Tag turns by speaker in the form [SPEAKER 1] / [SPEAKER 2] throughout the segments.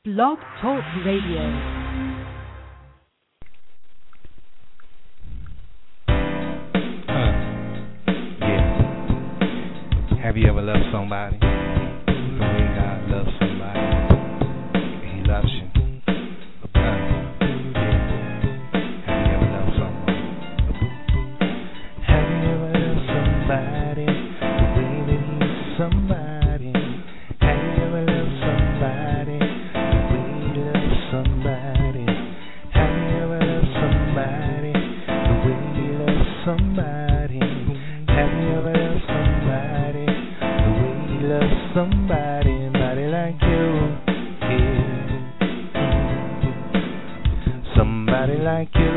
[SPEAKER 1] Blog Talk Radio.
[SPEAKER 2] Yeah. Have you ever loved somebody the way God loves somebody? He loves you. Yeah. Have you ever loved someone? Have you ever loved somebody the way that He loves somebody? Have you ever loved somebody the way He loves somebody? Have you ever loved somebody the way He loves somebody? Have you ever loved somebody the way He loves somebody? Somebody like you, yeah. Somebody like you,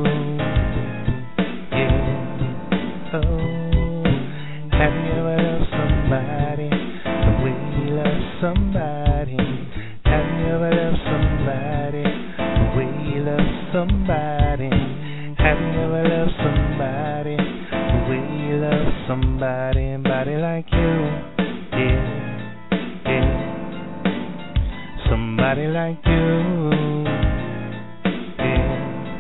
[SPEAKER 2] yeah. Oh, have you ever loved somebody the way He loves somebody? Have you ever loved somebody the way He loves somebody? Have you ever loved somebody the way He loves somebody? Somebody like you, yeah, yeah. Somebody like you, yeah.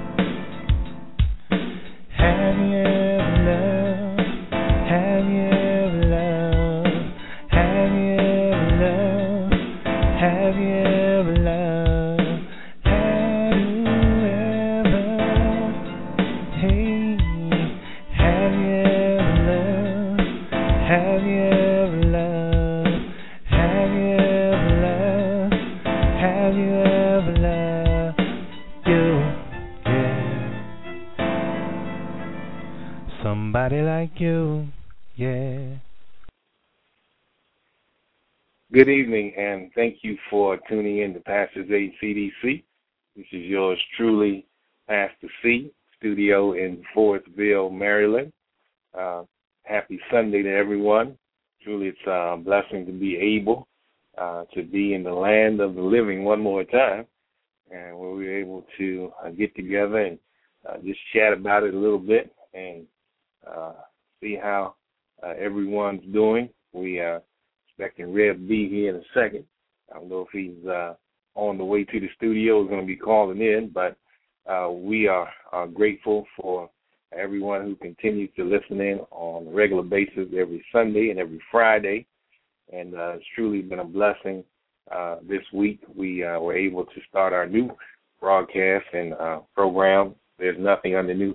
[SPEAKER 2] Have you ever loved? Have you ever loved? Have you ever loved? Have you ever loved? Have you ever? Hey, have you ever loved? Have you ever loved? Have you ever loved? Have you ever loved you? Yeah. Somebody like you, yeah.
[SPEAKER 3] Good evening, and thank you for tuning in to Pastor's Aid CDC. This is yours truly, Pastor C, studio in Forestville, Maryland. Happy Sunday to everyone. Truly, it's a blessing to be able to be in the land of the living one more time, and where we're able to get together and just chat about it a little bit and see how everyone's doing. We expecting Rev B here in a second. I don't know if he's on the way to the studio. He's going to be calling in, but we are grateful for everyone who continues to listen in on a regular basis every Sunday and every Friday. And it's truly been a blessing. This week we were able to start our new broadcast and program. There's nothing new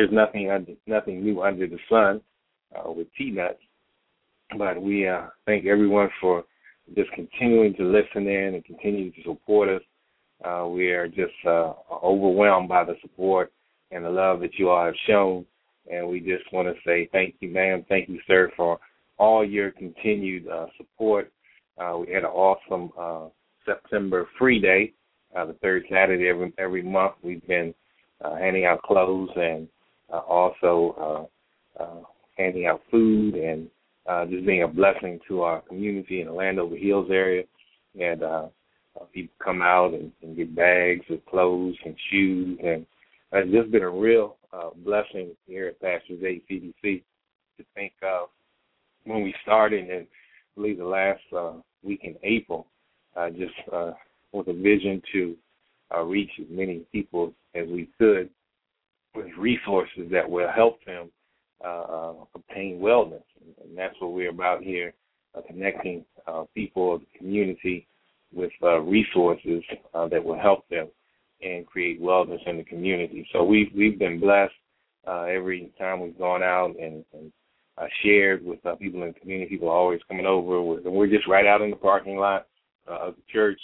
[SPEAKER 3] under the sun with T-Nuts. But we thank everyone for just continuing to listen in and continue to support us. We are just overwhelmed by the support and the love that you all have shown. And we just want to say thank you, ma'am. Thank you, sir, for all your continued support. We had an awesome September free day, the third Saturday every month. We've been handing out clothes and also handing out food and just being a blessing to our community in the Landover Hills area. And people come out and get bags of clothes and shoes. And it's just been a real blessing here at Pastor's Aid CDC to think of when we started, and I believe the last week in April, just with a vision to reach as many people as we could with resources that will help them obtain wellness. And that's what we're about here, connecting people of the community with resources that will help them and create wellness in the community. So we've been blessed every time we've gone out and shared with people in the community. People are always coming over. We're just right out in the parking lot of the church,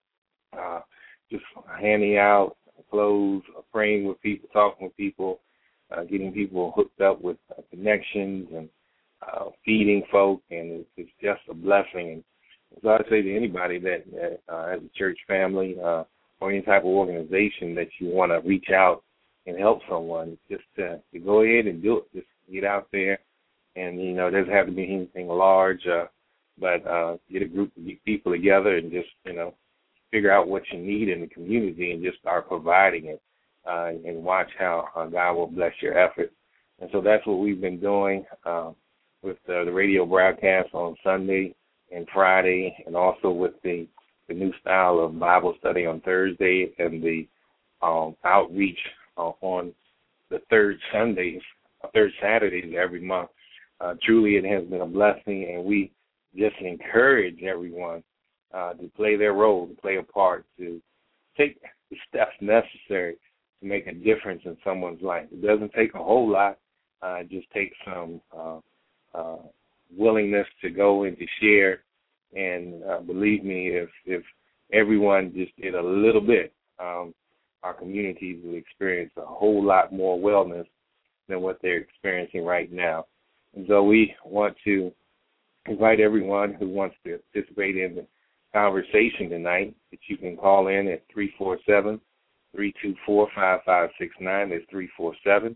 [SPEAKER 3] just handing out clothes, praying with people, talking with people, getting people hooked up with connections and feeding folk, and it's just a blessing. And so I say to anybody that has a church family or any type of organization that you want to reach out and help someone, just to go ahead and do it. Just get out there, and it doesn't have to be anything large, but get a group of people together and just figure out what you need in the community and just start providing it, and watch how God will bless your efforts. And so that's what we've been doing with the radio broadcast on Sunday and Friday, and also with the the new style of Bible study on Thursday and the outreach on the third Saturdays every month. Truly, it has been a blessing, and we just encourage everyone to play their role, to play a part, to take the steps necessary to make a difference in someone's life. It doesn't take a whole lot. It just takes some willingness to go and to share. And believe me, if everyone just did a little bit, our communities will experience a whole lot more wellness than what they're experiencing right now. And so we want to invite everyone who wants to participate in the conversation tonight that you can call in at 347-324-5569. That's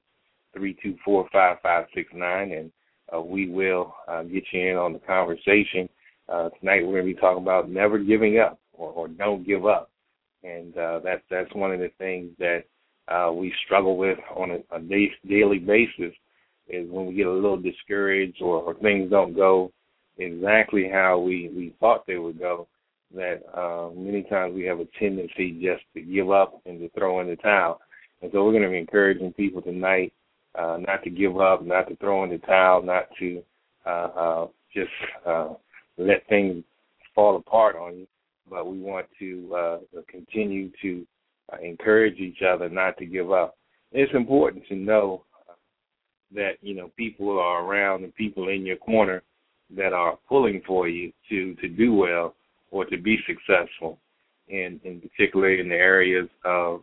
[SPEAKER 3] 347-324-5569, and we will get you in on the conversation. Tonight we're going to be talking about never giving up or don't give up. And that's one of the things that we struggle with on a daily basis is when we get a little discouraged or things don't go exactly how we thought they would go, that many times we have a tendency just to give up and to throw in the towel. And so we're going to be encouraging people tonight not to give up, not to throw in the towel, not to just let things fall apart on you, but we want to continue to encourage each other not to give up. It's important to know that, people are around and people in your corner that are pulling for you to do well or to be successful, in particular in the areas of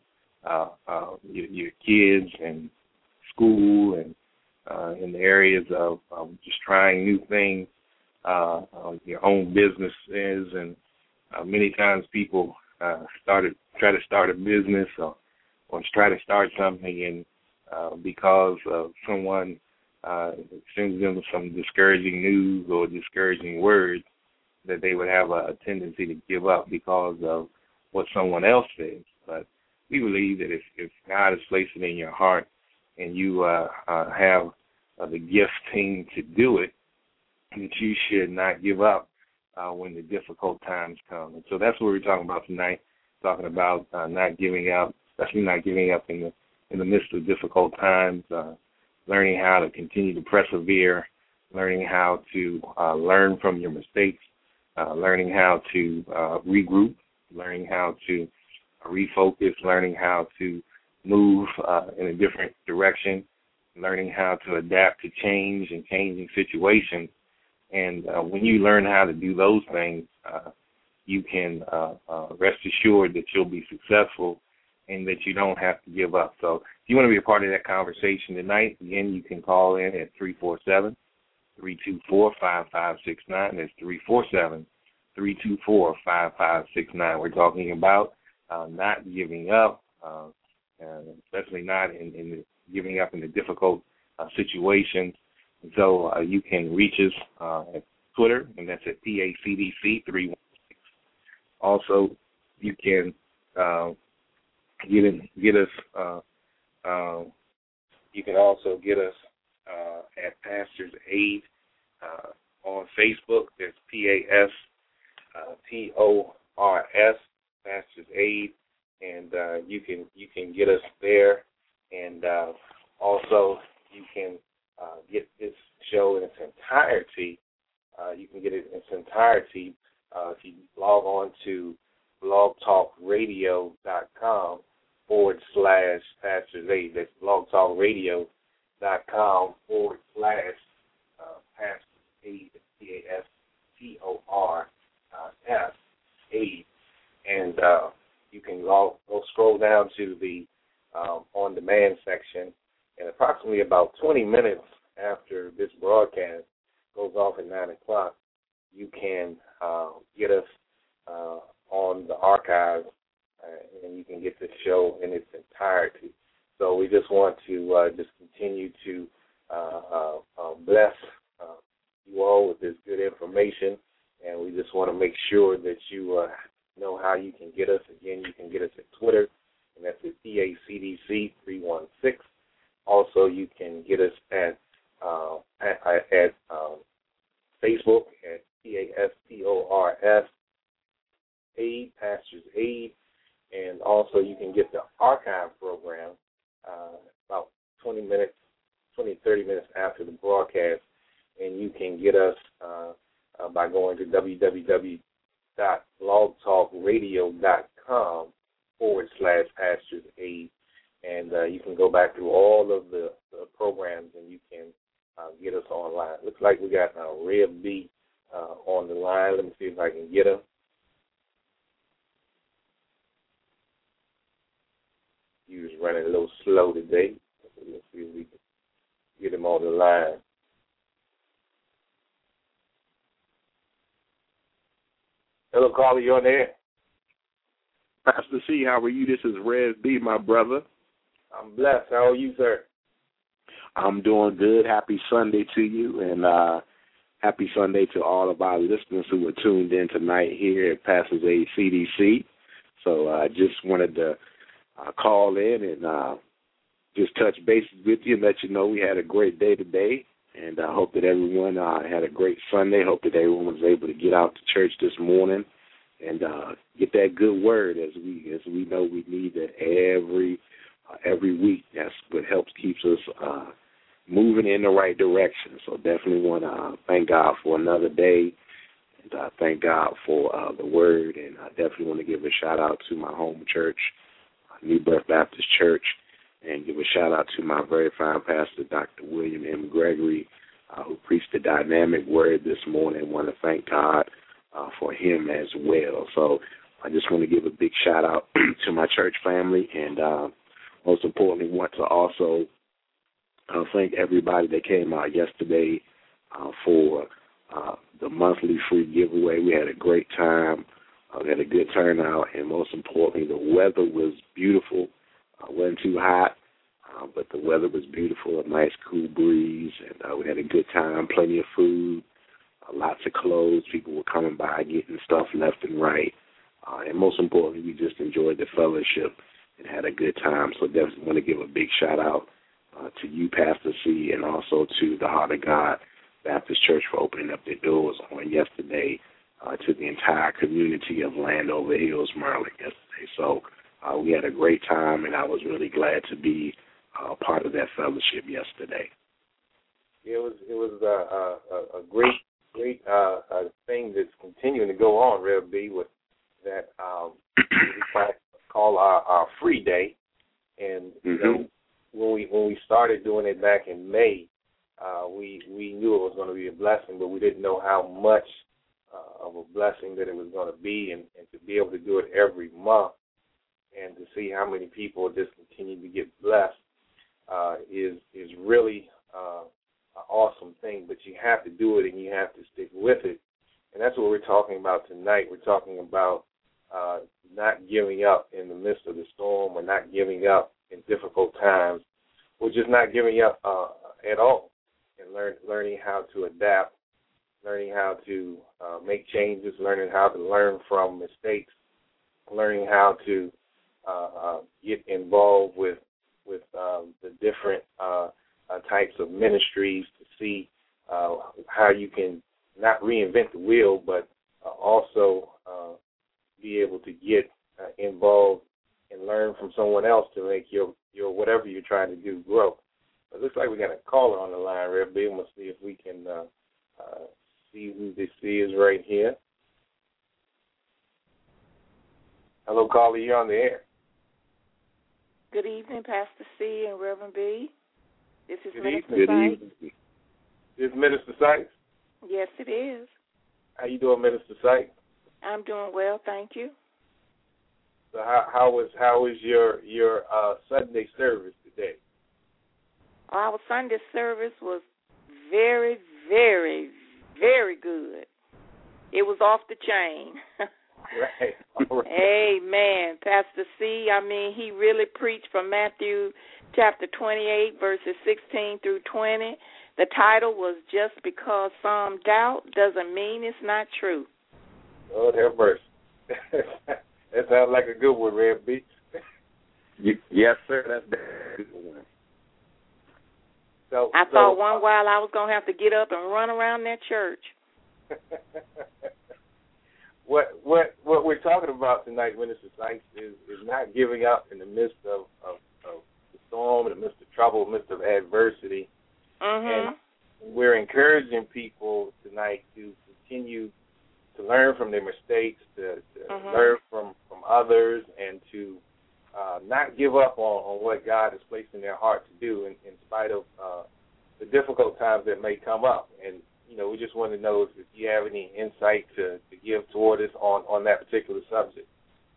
[SPEAKER 3] your kids and school and in the areas of just trying new things, your own businesses, and many times people try to start a business or try to start something, and because of someone sends them some discouraging news or discouraging words, that they would have a tendency to give up because of what someone else says. But we believe that if God has placed it in your heart and you have the gifting to do it, that you should not give up when the difficult times come. And so that's what we're talking about tonight, talking about not giving up, especially not giving up in the midst of difficult times, learning how to continue to persevere, learning how to learn from your mistakes, learning how to regroup, learning how to refocus, learning how to move in a different direction, learning how to adapt to change and changing situations. And when you learn how to do those things, you can rest assured that you'll be successful and that you don't have to give up. So if you want to be a part of that conversation tonight, again, you can call in at 347-324-5569. That's 347-324-5569. We're talking about not giving up, especially not in giving up in the difficult situations. And so you can reach us at Twitter, and that's at PACDC316. Also, you can get us. You can also get us at Pastor's Aid on Facebook. That's PASTORS, Pastor's Aid, and you can get us there. And also, you can get this show in its entirety. You can get it in its entirety if you log on to blogtalkradio.com/Pastor's Aid. That's blogtalkradio.com/Pastor's Aid, PASTORS Aid. And you can go scroll down to the on-demand section, and approximately about 20 minutes after this broadcast goes off at 9 o'clock, you can get us on the archive, and you can get the show in its entirety. So we just want to just continue to bless you all with this good information, and we just want to make sure that you know how you can get us. Again, you can get us at Twitter, and that's at PACDC316. Also, you can get us at Facebook at PASTORS Aid, Pastor's Aid, and also you can get the archive program about 30 minutes after the broadcast, and you can get us by going to www.blogtalkradio.com/Pastor's Aid, and you can go back through all of the programs, and you can get us online. Looks like we got Rev B on the line. Let me see if I can get him. He was running a little slow today. Let's see if we can get him on the line. Hello, caller, you on there?
[SPEAKER 1] Pastor C, how are you? This is Rev B, my brother.
[SPEAKER 3] I'm blessed. How are you, sir?
[SPEAKER 1] I'm doing good. Happy Sunday to you, and happy Sunday to all of our listeners who were tuned in tonight here at Pastor's Aid CDC. So I just wanted to call in and just touch bases with you and let you know we had a great day today, and I hope that everyone had a great Sunday. Hope that everyone was able to get out to church this morning and get that good word as we know we need that every week. That's what helps keeps us moving in the right direction. So definitely want to thank God for another day, and thank God for the word, and I definitely want to give a shout out to my home church, New Birth Baptist Church, and give a shout out to my very fine pastor, Dr. William M. Gregory, who preached the dynamic word this morning. I want to thank God for him as well. So I just want to give a big shout out to my church family, and most importantly, want to also thank everybody that came out yesterday for the monthly free giveaway. We had a great time. We had a good turnout, and most importantly, the weather was beautiful. Wasn't too hot, but the weather was beautiful, a nice cool breeze, and we had a good time, plenty of food, lots of clothes. People were coming by, getting stuff left and right, and most importantly, we just enjoyed the fellowship and had a good time. So definitely want to give a big shout-out to you, Pastor C, and also to the Heart of God Baptist Church for opening up their doors on yesterday to the entire community of Landover Hills, Maryland yesterday. So we had a great time, and I was really glad to be part of that fellowship yesterday.
[SPEAKER 3] It was a great thing that's continuing to go on, Rev B, with that we call our free day, and you know, when we started doing it back in May, we knew it was going to be a blessing, but we didn't know how much of a blessing that it was going to be, and to be able to do it every month and to see how many people just continue to get blessed is really an awesome thing. But you have to do it, and you have to stick with it, and that's what we're talking about tonight. We're talking about not giving up in the midst of the storm, or not giving up in difficult times, or just not giving up at all, and learning how to adapt, learning how to make changes, learning how to learn from mistakes, learning how to get involved with the different types of ministries to see how you can not reinvent the wheel, but also be able to get involved and learn from someone else to make your whatever you're trying to do grow. It looks like we got a caller on the line, Rev B. We'll see if we can see who this is right here. Hello, caller, you're on the air.
[SPEAKER 4] Good evening, Pastor C and Reverend B. This is Minister
[SPEAKER 3] Good
[SPEAKER 4] Sykes.
[SPEAKER 3] evening. This is Minister Sykes.
[SPEAKER 4] Yes, it is.
[SPEAKER 3] How you doing, Minister Sykes?
[SPEAKER 4] I'm doing well, thank you.
[SPEAKER 3] So how was your Sunday service today?
[SPEAKER 4] Our Sunday service was very, very, very good. It was off the chain.
[SPEAKER 3] Right. All right.
[SPEAKER 4] Amen. Pastor C, he really preached from Matthew chapter 28, verses 16 through 20. The title was Just Because Some Doubt Doesn't Mean It's Not True.
[SPEAKER 3] Lord have mercy. That sounds like a good one, Rev B.
[SPEAKER 1] Yes, sir. That's a good one.
[SPEAKER 4] I thought one while I was going to have to get up and run around that church.
[SPEAKER 3] what we're talking about tonight, Minister Sykes, is not giving up in the midst of the storm, in the midst of trouble, in the midst of adversity. And we're encouraging people tonight to continue to learn from their mistakes, to learn from others, and to not give up on what God has placed in their heart to do in spite of the difficult times that may come up. And, we just want to know if you have any insight to give toward us on that particular subject.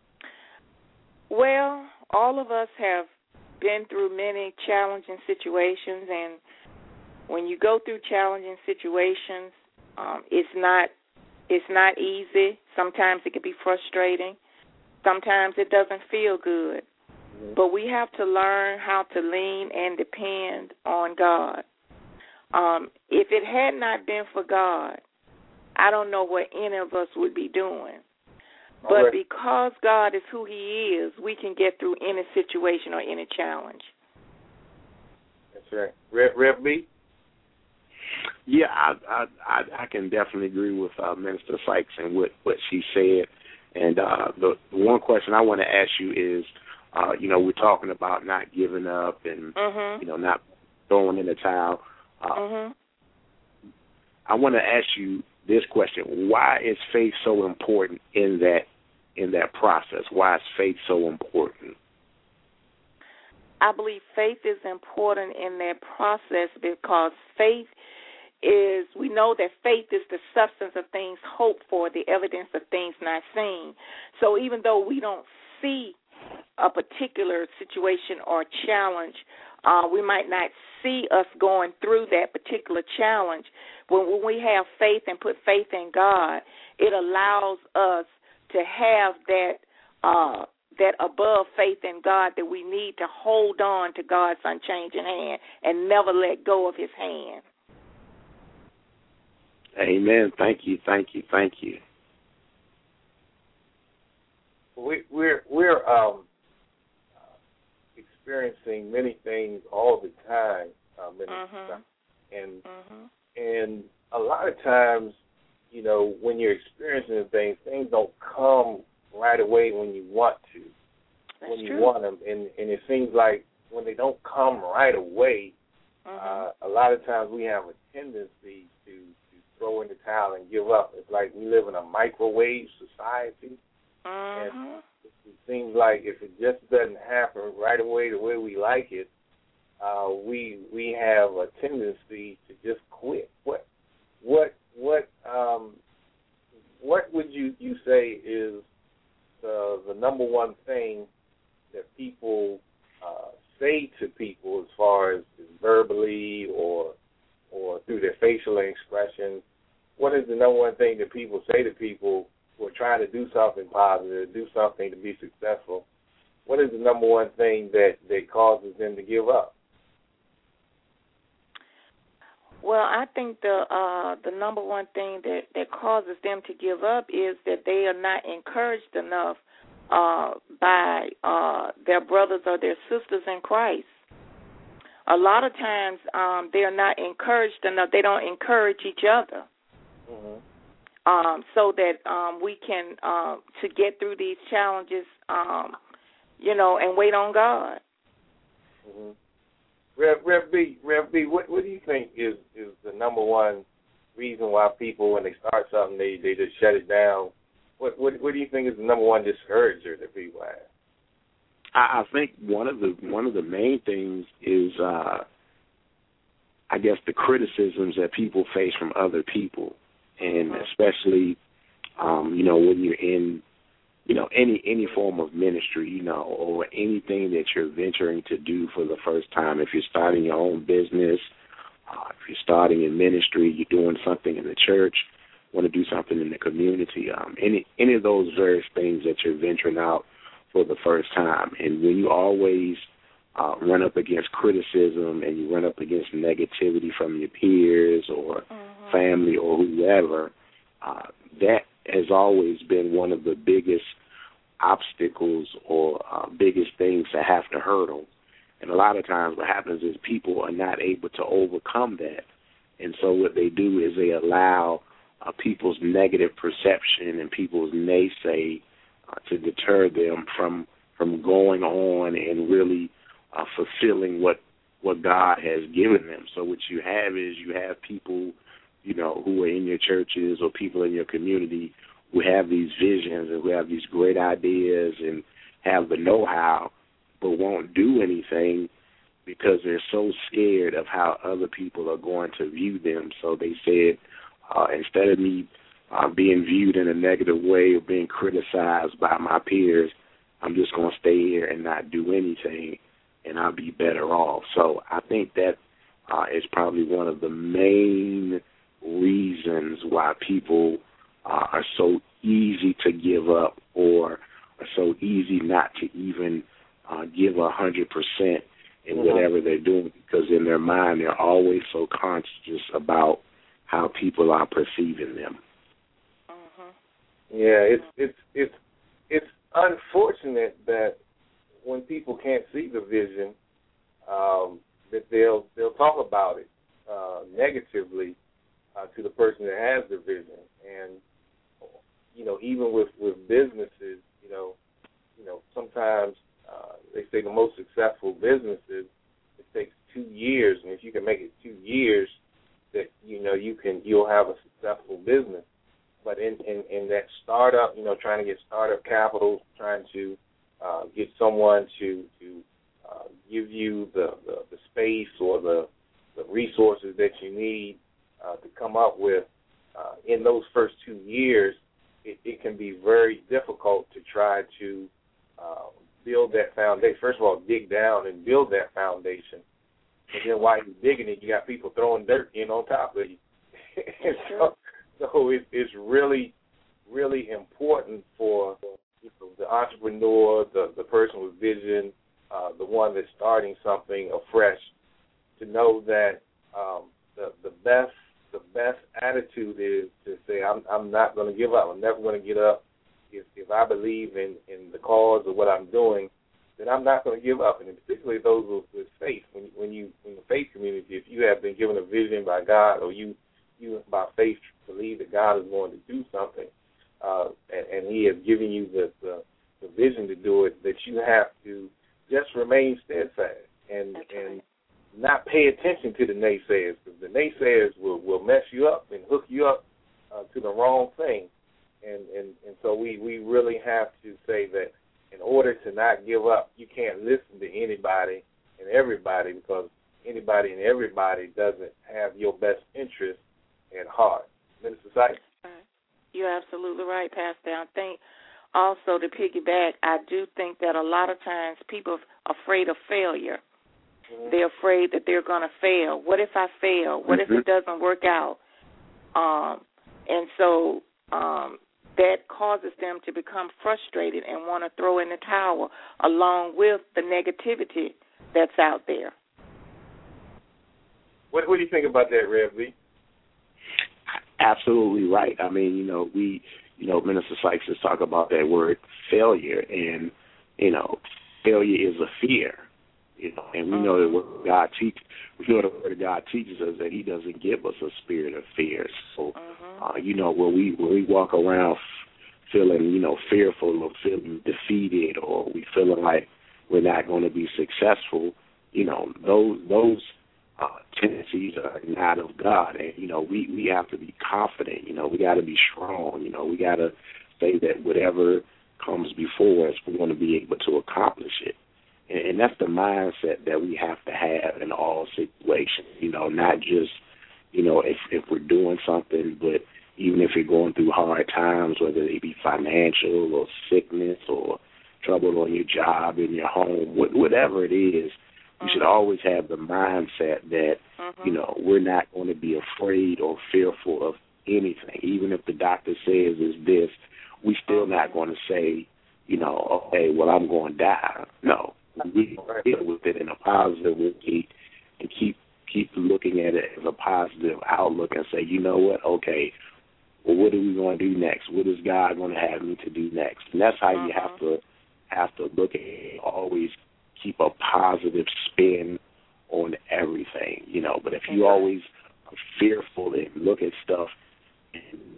[SPEAKER 4] Well, all of us have been through many challenging situations, and when you go through challenging situations, it's not easy. Sometimes it can be frustrating. Sometimes it doesn't feel good. But we have to learn how to lean and depend on God. If it had not been for God, I don't know what any of us would be doing. But because God is who He is, we can get through any situation or any challenge.
[SPEAKER 3] That's right. Rev B?
[SPEAKER 1] Yeah, I can definitely agree with Minister Sykes and what she said. And the one question I want to ask you is, we're talking about not giving up and, not throwing in the towel. I want to ask you this question. Why is faith so important in that process? Why is faith so important?
[SPEAKER 4] I believe faith is important in that process because faith is, we know that faith is the substance of things hoped for, the evidence of things not seen. So even though we don't see a particular situation or challenge, we might not see us going through that particular challenge. When we have faith and put faith in God, it allows us to have that above faith in God that we need to hold on to God's unchanging hand and never let go of His hand.
[SPEAKER 1] Amen. Thank you.
[SPEAKER 3] We're experiencing many things all the time, and a lot of times, when you're experiencing things don't come right away when you want to, want them, and it seems like when they don't come right away, a lot of times we have a tendency to throw in the towel and give up. It's like we live in a microwave society, and it seems like if it just doesn't happen right away the way we like it, we have a tendency to just quit. What would you say is the number one thing that people say to people as far as verbally or through their facial expressions? What is the number one thing that people say to people who are trying to do something positive, do something to be successful? What is the number one thing that causes them to give up?
[SPEAKER 4] Well, I think the number one thing that causes them to give up is that they are not encouraged enough by their brothers or their sisters in Christ. A lot of times they are not encouraged enough. They don't encourage each other. So that we can to get through these challenges, and wait on God.
[SPEAKER 3] Rev B, what do you think is the number one reason why people, when they start something, they just shut it down? What do you think is the number one discourager that people have?
[SPEAKER 1] I think one of the main things is, I guess, the criticisms that people face from other people, and especially, when you're in, any form of ministry, or anything that you're venturing to do for the first time. If you're starting your own business, if you're starting in ministry, you're doing something in the church, want to do something in the community, any of those various things that you're venturing out for the first time. And when you always run up against criticism and you run up against negativity from your peers or family or whoever, that has always been one of the biggest obstacles or biggest things to have to hurdle. And a lot of times what happens is people are not able to overcome that. And so what they do is they allow people's negative perception and people's naysay to deter them from going on and really fulfilling what God has given them. So what you have is you have people, who are in your churches or people in your community who have these visions and who have these great ideas and have the know-how but won't do anything because they're so scared of how other people are going to view them. So they said, instead of me being viewed in a negative way or being criticized by my peers, I'm just going to stay here and not do anything, and I'll be better off. So I think that is probably one of the main reasons why people are so easy to give up or are so easy not to even give 100% in whatever they're doing, because in their mind they're always so conscious about how people are perceiving them.
[SPEAKER 3] Yeah, it's unfortunate that when people can't see the vision, that they'll talk about it negatively to the person that has the vision. And even with businesses, sometimes they say the most successful businesses, it takes 2 years, and if you can make it 2 years, that you'll have a successful business. But in that startup, trying to get startup capital, trying to get someone to give you the space or the resources that you need to come up with, in those first 2 years, it can be very difficult to try to build that foundation. First of all, dig down and build that foundation. And then while you're digging it, you got people throwing dirt in on top of you. So it's really, really important for the entrepreneur, the person with vision, the one that's starting something afresh, to know that the best attitude is to say, I'm not going to give up. I'm never going to get up. If I believe in the cause of what I'm doing, then I'm not going to give up. And particularly those with faith, when you in the faith community, if you have been given a vision by God, or you by faith believe that God is going to do something, and He has given you the vision to do it, that you have to just remain steadfast and not pay attention to the naysayers, because the naysayers will mess you up and hook you up to the wrong thing. And so we really have to say that in order to not give up, you can't listen to anybody and everybody, because anybody and everybody doesn't have your best interest at heart. Minister Sykes?
[SPEAKER 4] You're absolutely right, Pastor. I think also to piggyback, I do think that a lot of times people are afraid of failure. Mm-hmm. They're afraid that they're going to fail. What if I fail? What if it doesn't work out? And so that causes them to become frustrated and want to throw in the towel, along with the negativity that's out there.
[SPEAKER 3] What do you think about that, Rev Lee?
[SPEAKER 1] Absolutely right. I mean, Minister Sykes is talking about that word failure, and, failure is a fear, and we know that what God teaches, we know the word of God teaches us that He doesn't give us a spirit of fear. So, when we walk around feeling, fearful or feeling defeated, or we feeling like we're not going to be successful, those tendencies are not of God. And, we have to be confident. We got to be strong. We got to say that whatever comes before us, we're going to be able to accomplish it. And that's the mindset that we have to have in all situations, not just, if we're doing something, but even if you're going through hard times, whether they be financial or sickness or trouble on your job, in your home, whatever it is, you should always have the mindset that, we're not going to be afraid or fearful of anything. Even if the doctor says it's this, we still not going to say, okay, well, I'm going to die. No, we deal with it in a positive way and keep looking at it as a positive outlook and say, you know what, okay, well, what are we going to do next? What is God going to have me to do next? And that's how you have to look at it. Always keep a positive spin on everything, But if you always are fearful and look at stuff and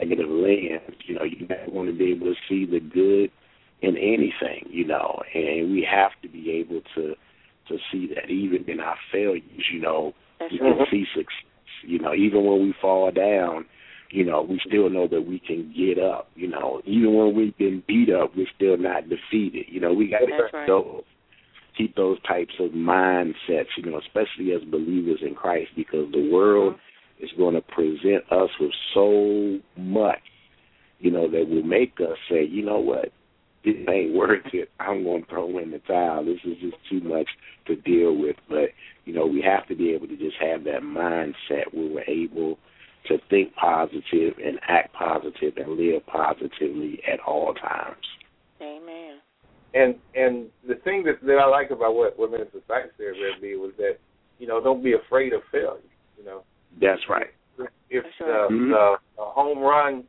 [SPEAKER 1] negative lens. You never want to be able to see the good in anything, and we have to be able to see that even in our failures, we can see success. Even when we fall down, we still know that we can get up. Even when we've been beat up, we're still not defeated. We got to keep those types of mindsets, especially as believers in Christ, because the world is going to present us with so much, that will make us say, you know what, this ain't worth it. I'm going to throw in the towel. This is just too much to deal with. But, we have to be able to just have that mindset where we're able to think positive and act positive and live positively at all times.
[SPEAKER 4] Amen.
[SPEAKER 3] And the thing that I like about what Minister Sykes said, Red B, was that, don't be afraid of failure.
[SPEAKER 1] That's right.
[SPEAKER 3] If the home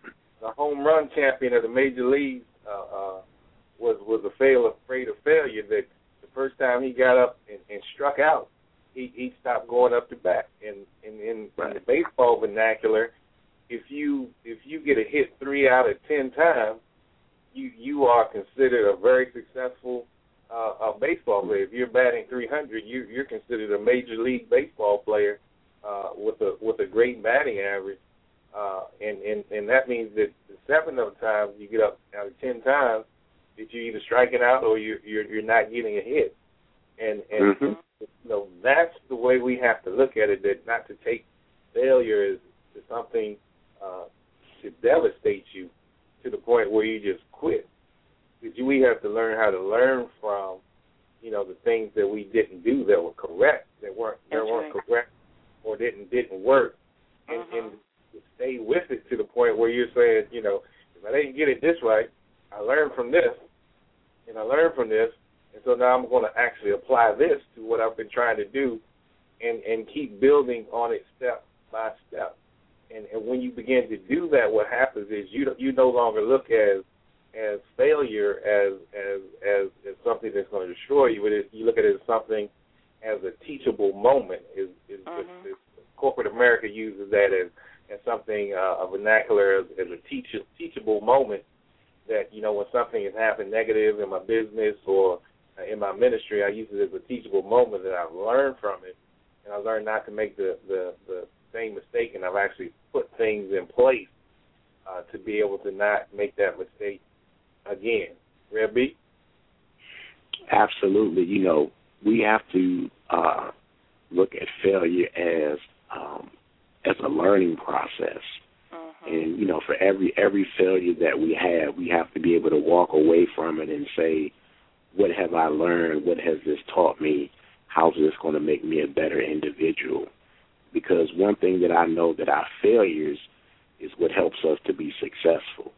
[SPEAKER 3] run champion of the major leagues was afraid of failure, that the first time he got up and struck out, he stopped going up to bat. In the baseball vernacular, if you get a hit 3 out of 10 times, you are considered a very successful baseball player. If you're batting 300, you're considered a major league baseball player with a great batting average. And that means that the 7 of the times you get up out of 10 times, that you're either striking out or you're not getting a hit. And that's the way we have to look at it, that not to take failure as something to devastate you to the point where you just quit. Because we have to learn how to learn from, the things that we didn't do that were correct, that weren't correct or didn't work, and stay with it to the point where you're saying, if I didn't get it this right, I learned from this, and I learned from this, and so now I'm going to actually apply this to what I've been trying to do, and keep building on it step by step. And when you begin to do that, what happens is you no longer look as failure as something that's going to destroy you. You look at it as something, as a teachable moment. Corporate America uses that as something, a vernacular, as a teachable moment, that, when something has happened negative in my business or in my ministry, I use it as a teachable moment that I've learned from it, and I learned not to make the same mistake, and I've actually put things in place to be able to not make that mistake again. Red B?
[SPEAKER 1] Absolutely. We have to look at failure as a learning process. And, for every failure that we have to be able to walk away from it and say, what have I learned? What has this taught me? How is this going to make me a better individual? Because one thing that I know, that our failures is what helps us to be successful.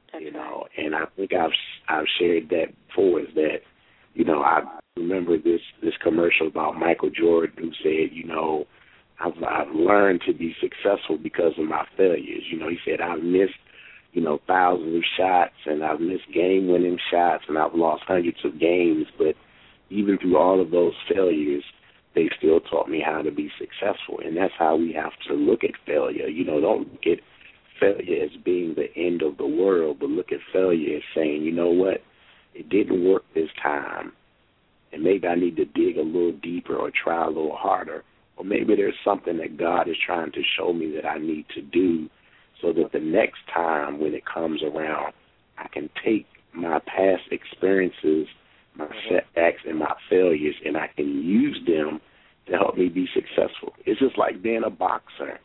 [SPEAKER 1] And I think I've shared that before, is that, I remember this commercial about Michael Jordan, who said, I've learned to be successful because of my failures. He said, I've missed, thousands of shots, and I've missed game-winning shots, and I've lost hundreds of games. But even through all of those failures, they still taught me how to be successful. And that's how we have to look at failure. Don't look at failure as being the end of the world, but look at failure as saying, you know what, it didn't work this time, and maybe I need to dig a little deeper or try a little harder. Or maybe there's something that God is trying to show me that I need to do, so that the next time when it comes around, I can take my past experiences, my setbacks, and my failures, and I can use them to help me be successful. It's just like being a boxer.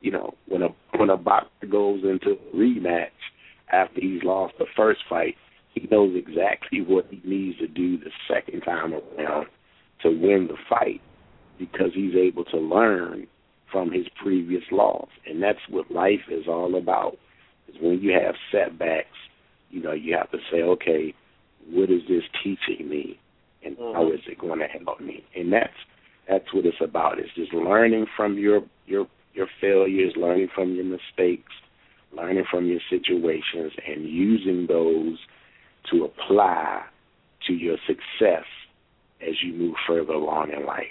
[SPEAKER 1] When a boxer goes into a rematch after he's lost the first fight, he knows exactly what he needs to do the second time around to win the fight, because he's able to learn from his previous loss. And that's what life is all about, is when you have setbacks, you have to say, okay, what is this teaching me, and how is it going to help me? And that's what it's about. It's just learning from your failures, learning from your mistakes, learning from your situations, and using those to apply to your success as you move further along in life.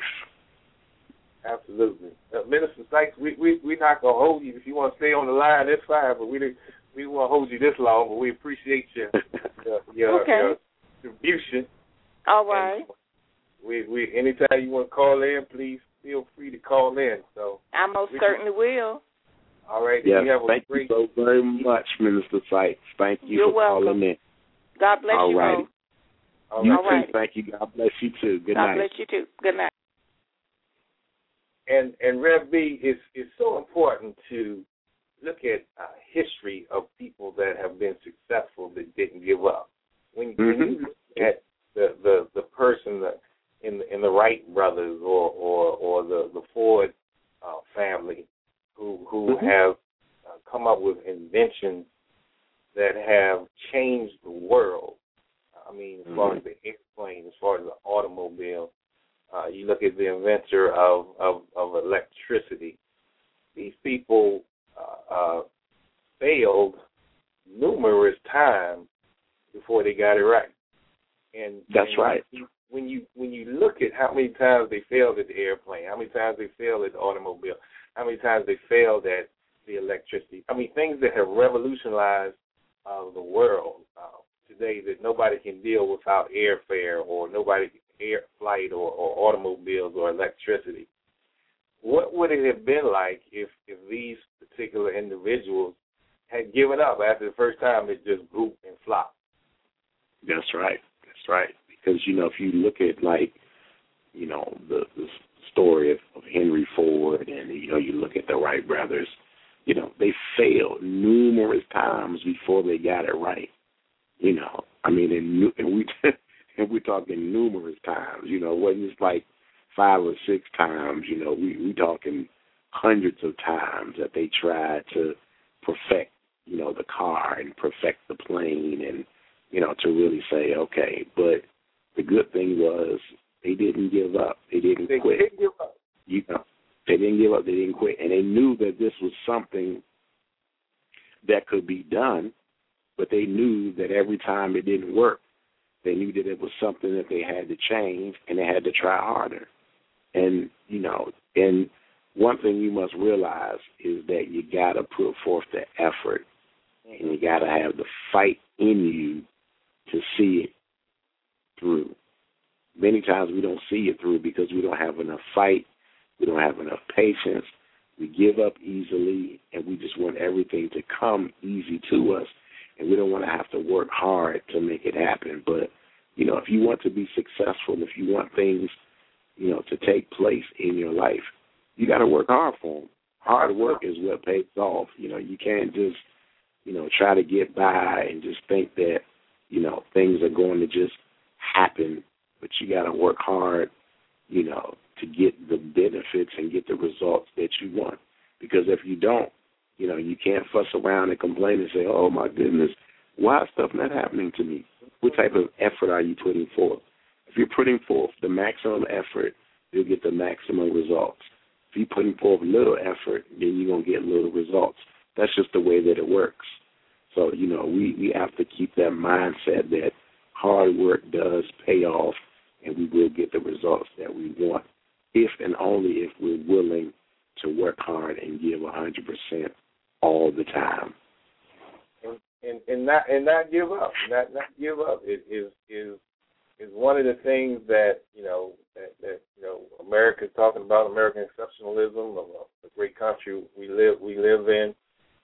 [SPEAKER 3] Absolutely. Minister Sykes, we're not going to hold you. If you want to stay on the line, that's fine, but we we won't hold you this long, but we appreciate your contribution.
[SPEAKER 4] All right.
[SPEAKER 3] And we anytime you want to call in, please feel free to call in. So
[SPEAKER 4] I most certainly will.
[SPEAKER 3] All right.
[SPEAKER 1] Yes,
[SPEAKER 3] thank
[SPEAKER 1] you so very much, Minister Sykes. Thank you
[SPEAKER 4] You're
[SPEAKER 1] for
[SPEAKER 4] welcome.
[SPEAKER 1] calling in.
[SPEAKER 4] God bless
[SPEAKER 1] All
[SPEAKER 4] you.
[SPEAKER 1] righty.
[SPEAKER 3] All
[SPEAKER 1] you
[SPEAKER 3] right.
[SPEAKER 1] too. Thank you. God bless you too. Good
[SPEAKER 4] God
[SPEAKER 1] night.
[SPEAKER 4] bless you too. Good night.
[SPEAKER 3] And Rev B, it's so important to look at history of people that have been successful that didn't give up. When you look at the person that in the Wright brothers or the Ford family who have come up with inventions that have changed the world. I mean, as far as the airplane, as far as the automobile, you look at the inventor of electricity. These people failed numerous times before they got it right. And
[SPEAKER 1] that's right.
[SPEAKER 3] When you look at how many times they failed at the airplane, how many times they failed at the automobile, how many times they failed at the electricity. I mean, things that have revolutionized the world today that nobody can deal without airfare or air flight or automobiles or electricity. What would it have been like if these particular individuals had given up after the first time? It just booped and flopped.
[SPEAKER 1] That's right. That's right. Because, if you look at, the story of Henry Ford and, you look at the Wright brothers, they failed numerous times before they got it right. And we're talking numerous times. It wasn't just like 5 or 6 times. We talking hundreds of times that they tried to perfect, the car and perfect the plane and, to really say, okay. But the good thing was they didn't give up. They didn't quit.
[SPEAKER 3] They didn't give up.
[SPEAKER 1] They didn't give up. They didn't quit. And they knew that this was something that could be done, but they knew that every time it didn't work, they knew that it was something that they had to change and they had to try harder. And, and one thing you must realize is that you got to put forth the effort and you got to have the fight in you to see it through. Many times we don't see it through because we don't have enough fight, we don't have enough patience, we give up easily, and we just want everything to come easy to us, and we don't want to have to work hard to make it happen. But, if you want to be successful, if you want things, to take place in your life, you got to work hard for them. Hard work is what pays off. You can't just, try to get by and just think that, things are going to just happen, but you got to work hard, to get the benefits and get the results that you want. Because if you don't, you can't fuss around and complain and say, oh, my goodness, why is stuff not happening to me? What type of effort are you putting forth? If you're putting forth the maximum effort, you'll get the maximum results. If you're putting forth little effort, then you're going to get little results. That's just the way that it works. So, we have to keep that mindset that hard work does pay off and we will get the results that we want if and only if we're willing to work hard and give 100% all the time.
[SPEAKER 3] And not give up. Not give up is one of the things that that America's talking about, American exceptionalism, the great country we live in.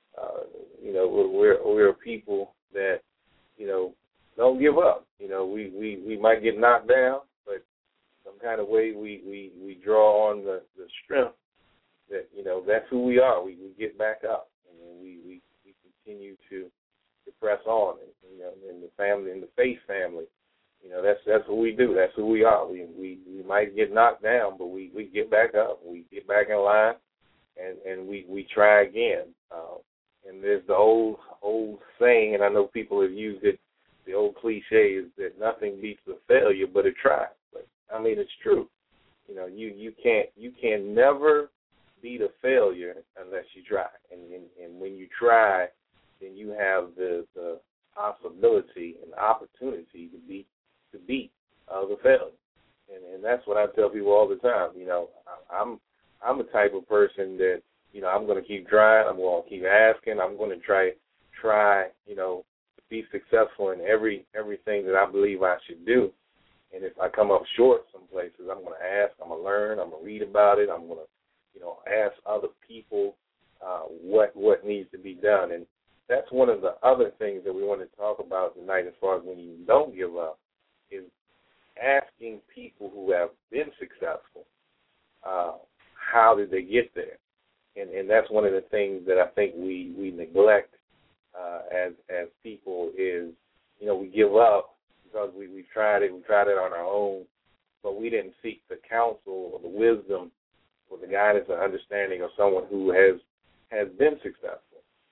[SPEAKER 3] We're a people that don't give up. We might get knocked down, but some kind of way we draw on the strength that that's who we are. We get back up and we continue to press on. And the family, in the faith family, that's what we do. That's who we are. We might get knocked down, but we get back up. We get back in line, and we try again. And there's the old saying, and I know people have used it. The old cliche is that nothing beats a failure but a try. But I mean, it's true. You can never beat a failure unless you try. And when you try, then you have the possibility and opportunity to beat the failure. And that's what I tell people all the time. I'm the type of person that I'm going to keep trying. I'm going to keep asking. I'm going to try try, to be successful in everything that I believe I should do. And if I come up short some places, I'm going to ask, I'm going to learn, I'm going to read about it, I'm going to, ask other people what needs to be done. And that's one of the other things that we want to talk about tonight as far as when you don't give up, is asking people who have been successful, how did they get there? And that's one of the things that I think we neglect as people is, we give up because we've tried it on our own, but we didn't seek the counsel or the wisdom or the guidance or understanding of someone who has been successful.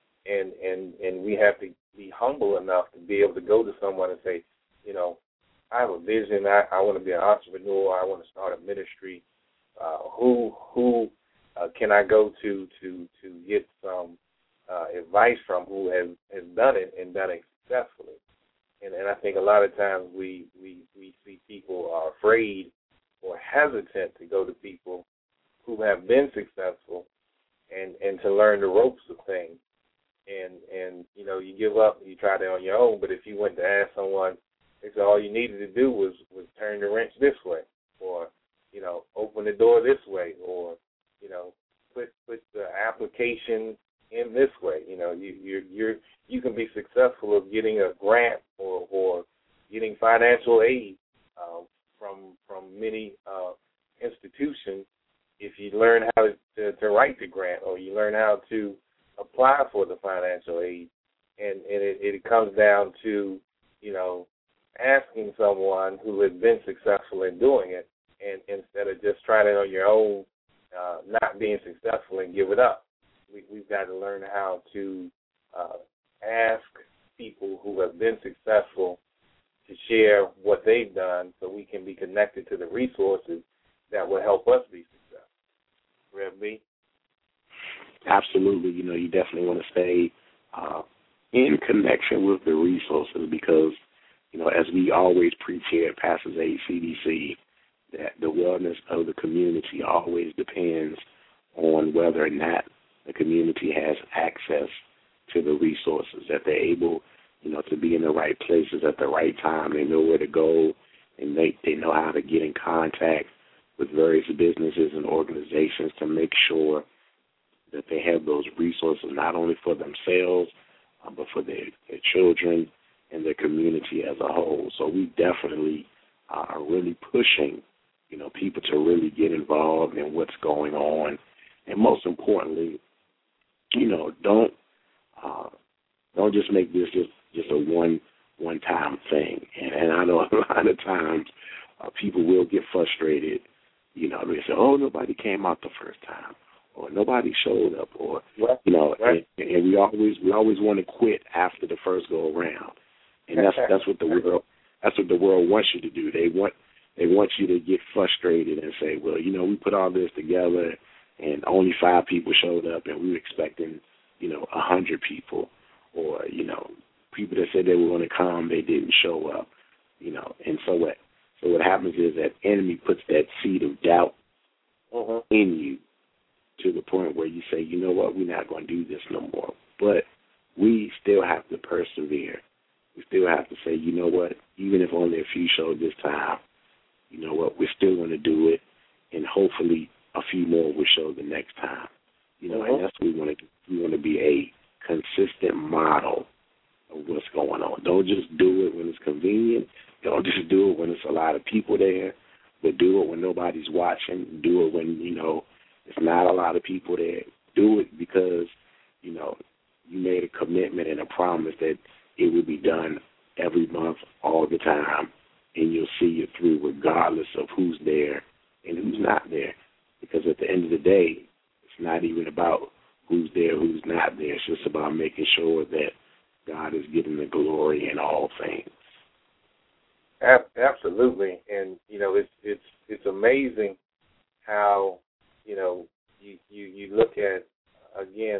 [SPEAKER 3] And we have to be humble enough to be able to go to someone and say, I have a vision. I want to be an entrepreneur. I want to start a ministry. Who can I go to get some advice from who has done it and done it successfully? And I think a lot of times we see people are afraid or hesitant to go to people who have been successful and to learn the ropes of things. And you give up, you try that on your own, but if you went to ask someone, they said all you needed to do was turn the wrench this way, or, open the door this way, or, put the application in this way. You can be successful of getting a grant or getting financial aid from many institutions if you learn how to write the grant, or you learn how to apply for the financial aid. And it comes down to, asking someone who has been successful in doing it, and instead of just trying it on your own, not being successful and give it up. We've got to learn how to ask people who have been successful to share what they've done so we can be connected to the resources that will help us be successful. Rev B?
[SPEAKER 1] Absolutely. You definitely want to stay in connection with the resources because, as we always preach here at Pastors Aid CDC, that the wellness of the community always depends on whether or not the community has access to the resources, that they're able, to be in the right places at the right time. They know where to go, and they know how to get in contact with various businesses and organizations to make sure that they have those resources not only for themselves, but for their children and their community as a whole. So we definitely are really pushing, people to really get involved in what's going on. And most importantly, don't just make this just a one-time thing. And I know a lot of times people will get frustrated. They say, oh, nobody came out the first time, or nobody showed up, or,
[SPEAKER 3] right.
[SPEAKER 1] and we always want to quit after the first go around. And that's what the world wants you to do. They want you to get frustrated and say, well, we put all this together and only 5 people showed up and we were expecting, 100 people, or, people that said they were going to come, they didn't show up, And so what happens is that enemy puts that seed of doubt in you to the point where you say, you know what, we're not going to do this no more. But we still have to persevere. We still have to say, you know what, even if only a few showed this time, you know what, we're still going to do it, and hopefully a few more will show the next time. And that's what we want to do. We want to be a consistent model of what's going on. Don't just do it when it's convenient. Don't just do it when it's a lot of people there, but do it when nobody's watching. Do it when, it's not a lot of people there. Do it because, you made a commitment and a promise that it will be done every month, all the time, and you'll see it through regardless of who's there and who's not there. Because at the end of the day, it's not even about who's there, who's not there. It's just about making sure that God is getting the glory in all things.
[SPEAKER 3] Absolutely. And, it's amazing how, you look at, again,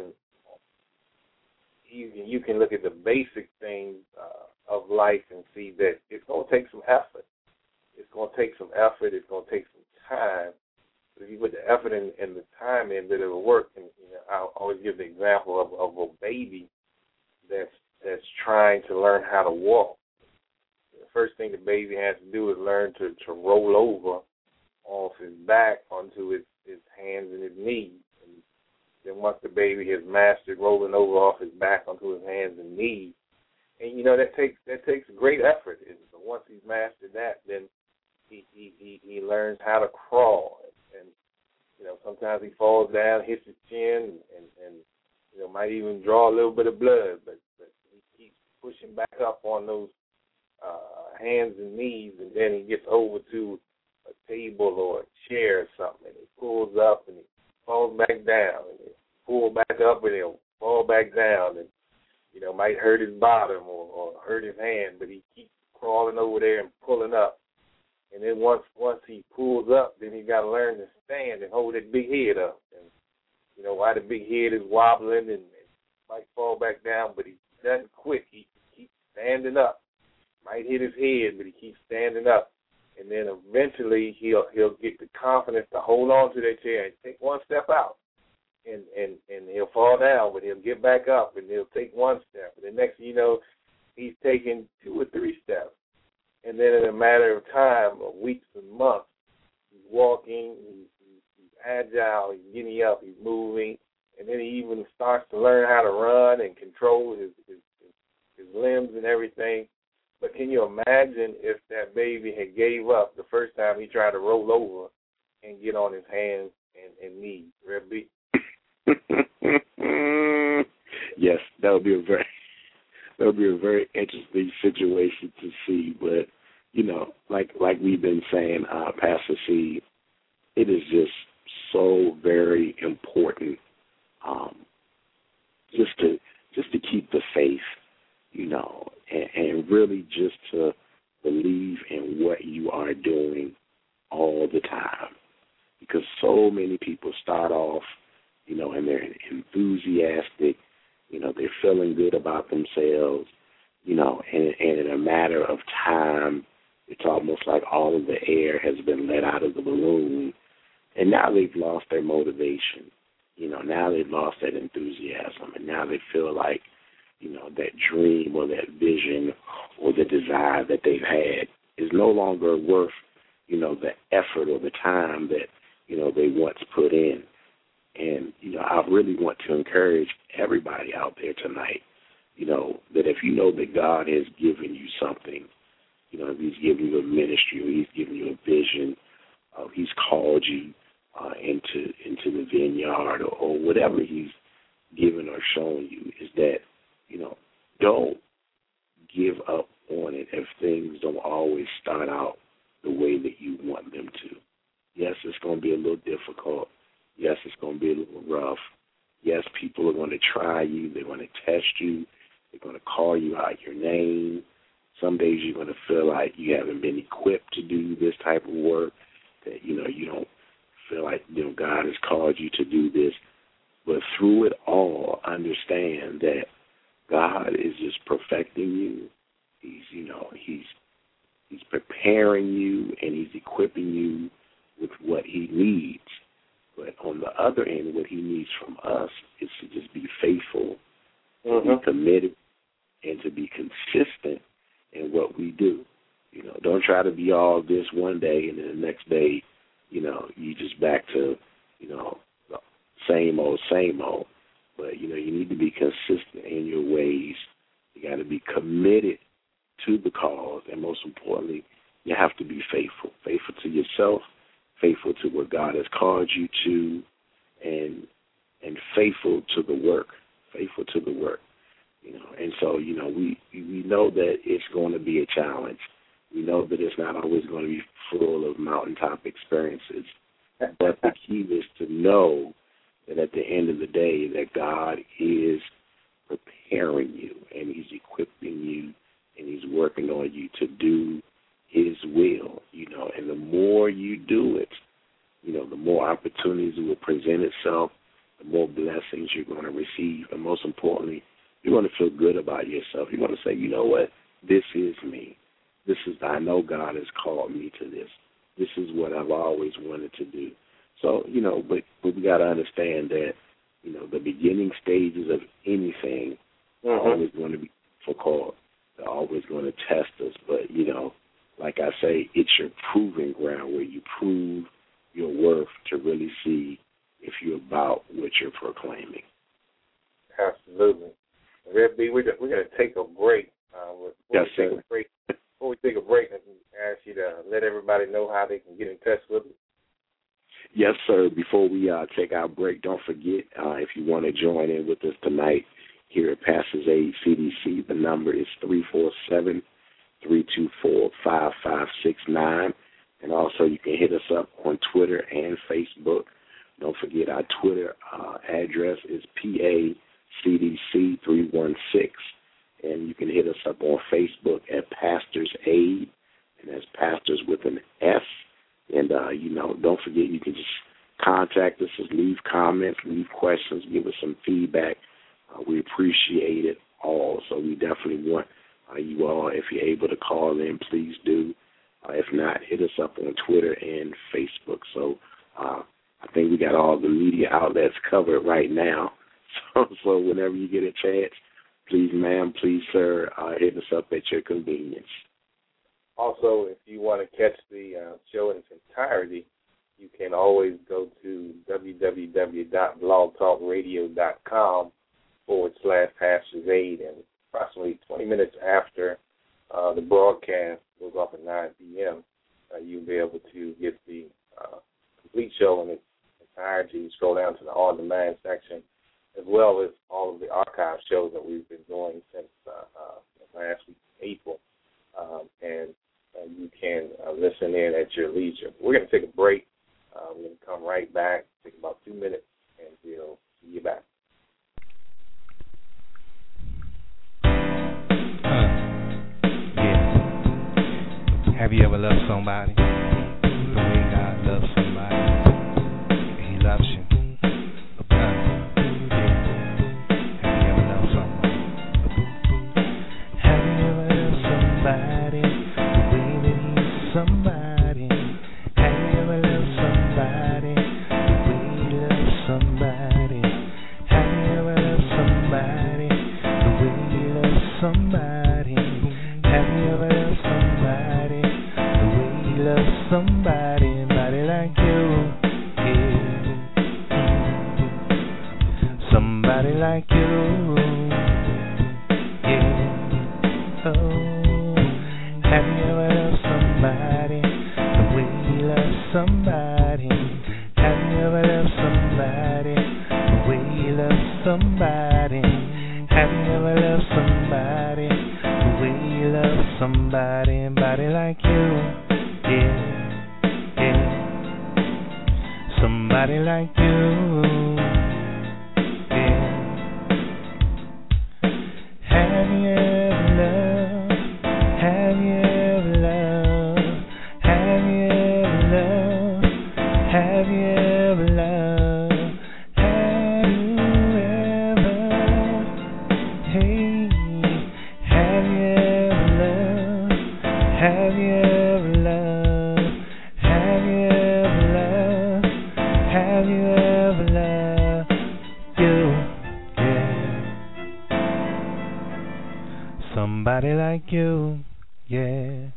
[SPEAKER 3] you can look at the basic things of life and see that it's going to take some effort. It's going to take some effort. It's going to take some time. But if you put the effort and the time in, that it'll work. And I always give the example of a baby that's trying to learn how to walk. The first thing the baby has to do is learn to roll over off his back onto his hands and his knees. And then once the baby has mastered rolling over off his back onto his hands and knees, and that takes great effort. And once he's mastered that, then he learns how to crawl. And sometimes he falls down, hits his chin, and might even draw a little bit of blood, but he keeps pushing back up on those hands and knees, and then he gets over to a table or a chair or something, and he pulls up and he falls back down, and he pulls back up and he'll fall back down, and might hurt his bottom or hurt his hand, but he keeps crawling over there and pulling up. And then once he pulls up, then he got to learn to stand and hold that big head up. And while the big head is wobbling and might fall back down, but he doesn't quit. He keeps standing up. Might hit his head, but he keeps standing up. And then eventually he'll get the confidence to hold on to that chair and take one step out. And he'll fall down, but he'll get back up and he'll take one step. And the next thing you know, he's taking 2 or 3 steps. And then in a matter of time, of weeks and months, he's walking, he's agile, he's getting up, he's moving, and then he even starts to learn how to run and control his limbs and everything. But can you imagine if that baby had gave up the first time he tried to roll over and get on his hands and knees? Rev B?
[SPEAKER 1] Yes, that would be a very interesting situation to see. But like we've been saying, Pastor C, it is just so very important, just to keep the faith, and really just to believe in what you are doing all the time, because so many people start off, and they're enthusiastic, they're feeling good about themselves, and in a matter of time, it's almost like all of the air has been let out of the balloon, and now they've lost their motivation. Now they've lost that enthusiasm, and now they feel like, that dream or that vision or the desire that they've had is no longer worth, the effort or the time that, they once put in. And, I really want to encourage everybody out there tonight, that if you know that God has given you something, if he's given you a ministry, or he's given you a vision, he's called you into the vineyard, or whatever he's given or shown you, is that, don't give up on it if things don't always start out the way that you want them to. Yes, it's going to be a little difficult. Yes, it's going to be a little rough. Yes, people are going to try you. They're going to test you. They're going to call you out your name. Some days you're going to feel like you haven't been equipped to do this type of work, that, you don't feel like, God has called you to do this. But through it all, understand that God is just perfecting you. He's preparing you, and he's equipping you with what he needs. But on the other end, what he needs from us is to just be faithful, to be committed, and to be consistent in what we do. Don't try to be all this one day, and then the next day, you just back to, same old. But, you need to be consistent in your ways. You got to be committed to the cause, and most importantly, you have to be faithful to yourself, faithful to what God has called you to, and faithful to the work, And so, we know that it's going to be a challenge. We know that it's not always going to be full of mountaintop experiences. But the key is to know that at the end of the day, that God is preparing you, and he's equipping you, and he's working on you to do his will, and the more you do it, the more opportunities will present itself, the more blessings you're going to receive, and most importantly, you're going to feel good about yourself. You're going to say, you know what, this is me. I know God has called me to this. This is what I've always wanted to do. So, but we got to understand that, the beginning stages of anything always going to be difficult. They're always going to test us. But, like I say, it's your proving ground where you prove your worth to really see if you're about what you're proclaiming.
[SPEAKER 3] Absolutely. Red B, we're going to take a break. Before we take a break, I can ask you to let everybody know how they can get in touch with us.
[SPEAKER 1] Yes, sir. Before we take our break, don't forget, if you want to join in with us tonight here at Pastors Aid CDC, the number is 347-324-5569. And also you can hit us up on Twitter and Facebook. Don't forget our Twitter address is PACDC316. And you can hit us up on Facebook at Pastors Aid, and that's Pastors with an S. And, don't forget, you can just contact us, just leave comments, leave questions, give us some feedback. We appreciate it all. So we definitely want you all, if you're able to call in, please do. If not, hit us up on Twitter and Facebook. So I think we got all the media outlets covered right now. So whenever you get a chance, please, ma'am, please, sir, hit us up at your convenience.
[SPEAKER 3] Also, if you want to catch the show in its entirety, you can always go to www.blogtalkradio.com/Pastors Aid, and approximately 20 minutes after the broadcast goes off at 9 p.m., you'll be able to get the complete show in its entirety. You scroll down to the on-demand section, as well as all of the archive shows that we've been doing since last week, April. And you can listen in at your leisure. We're going to take a break. We're going to come right back, take about 2 minutes, and we'll see you back.
[SPEAKER 2] Have you ever loved somebody the way God loves somebody? He loves you. Somebody like you, yeah.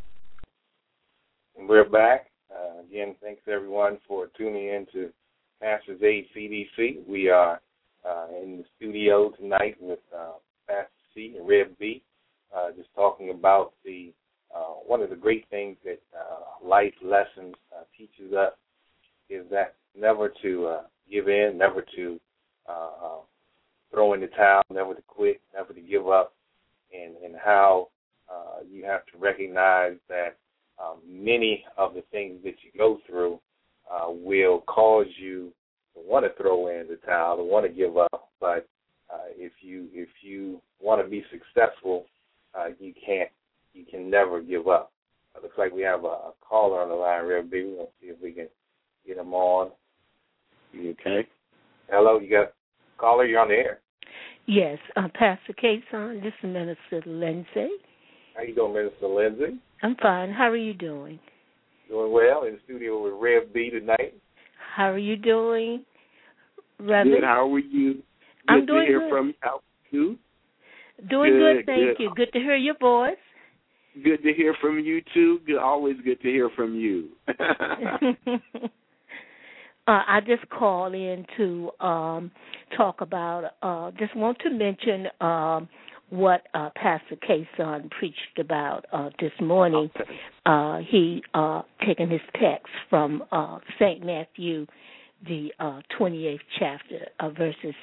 [SPEAKER 3] We're back. Again, thanks everyone for tuning in to Pastors Aid CDC. We are in the studio tonight with Pastor C and Red B, just talking about the one of the great things that life lessons teaches us is that never to give in, never to throw in the towel, never to quit, never to give up, and how you have to recognize that many of the things that you go through will cause you to want to throw in the towel, to want to give up. But if you want to be successful, you can never give up. It looks like we have a caller on the line, Rev B. We're going to see if we can get him on.
[SPEAKER 1] You okay?
[SPEAKER 3] Hello, you got a caller? You're on the air.
[SPEAKER 5] Yes, Pastor Kason, this is Minister Lindsay.
[SPEAKER 3] How you doing, Minister Lindsay?
[SPEAKER 5] I'm fine. How are you doing?
[SPEAKER 3] Doing well. In the studio with Rev B tonight.
[SPEAKER 5] How are you doing, Reverend?
[SPEAKER 1] Good. How are you? Good
[SPEAKER 5] I'm doing
[SPEAKER 1] to hear
[SPEAKER 5] good.
[SPEAKER 1] from you. How are you?
[SPEAKER 5] Doing good, thank you. Good to hear your voice.
[SPEAKER 1] Good to hear from you, too. Always good to hear from you.
[SPEAKER 5] I just called in to talk about, just want to mention what Pastor Kayson preached about this morning.
[SPEAKER 1] Okay.
[SPEAKER 5] He taken his text from St. Matthew, the 28th chapter, verses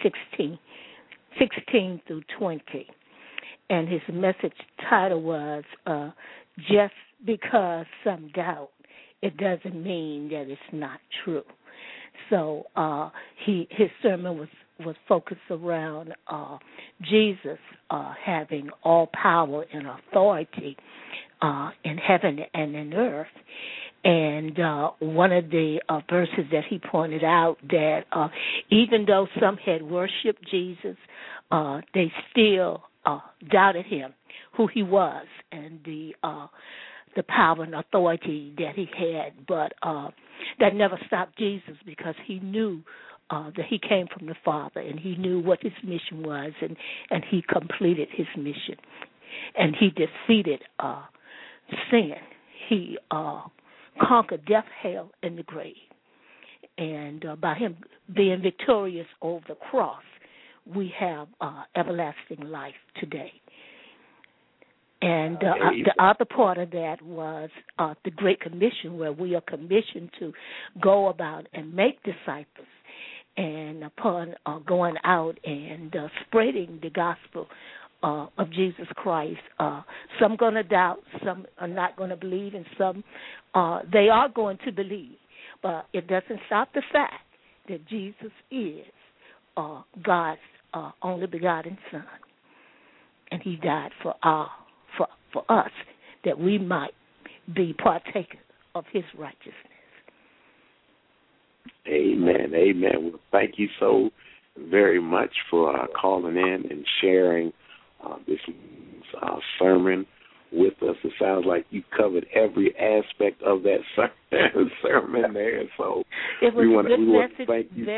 [SPEAKER 5] 16 through 20. And his message title was, Just Because Some Doubt, It Doesn't Mean That It's Not True. So his sermon was focused around Jesus having all power and authority in heaven and in earth. And one of the verses that he pointed out that even though some had worshipped Jesus, they still doubted him, who he was, and the power and authority that he had. But that never stopped Jesus, because he knew that he came from the Father, and he knew what his mission was, and he completed his mission. And he defeated sin. He conquered death, hell, and the grave. And by him being victorious over the cross, we have everlasting life today. And the other part of that was the Great Commission, where we are commissioned to go about and make disciples. And upon going out and spreading the gospel of Jesus Christ, some going to doubt, some are not going to believe, and some they are going to believe. But it doesn't stop the fact that Jesus is God's only begotten Son, and he died for us, that we might be partakers of his righteousness.
[SPEAKER 1] Amen. Amen. Well, thank you so very much for calling in and sharing this sermon with us. It sounds like you covered every aspect of that sermon there. So we want to thank you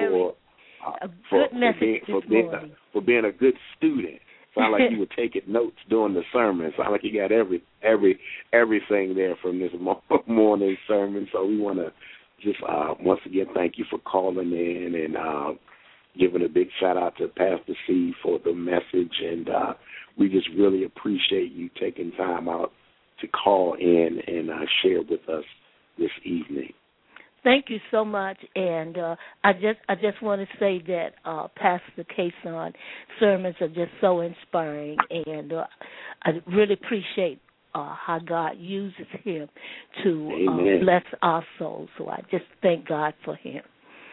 [SPEAKER 1] for being a good student. Sound like you were taking notes during the sermon. Sound like you got everything there from this morning sermon. So we want to just once again thank you for calling in and giving a big shout out to Pastor C for the message. And we just really appreciate you taking time out to call in and share with us this evening.
[SPEAKER 5] Thank you so much, and I just want to say that Pastor Kayson sermons are just so inspiring, and I really appreciate how God uses him to bless our souls. So I just thank God for him.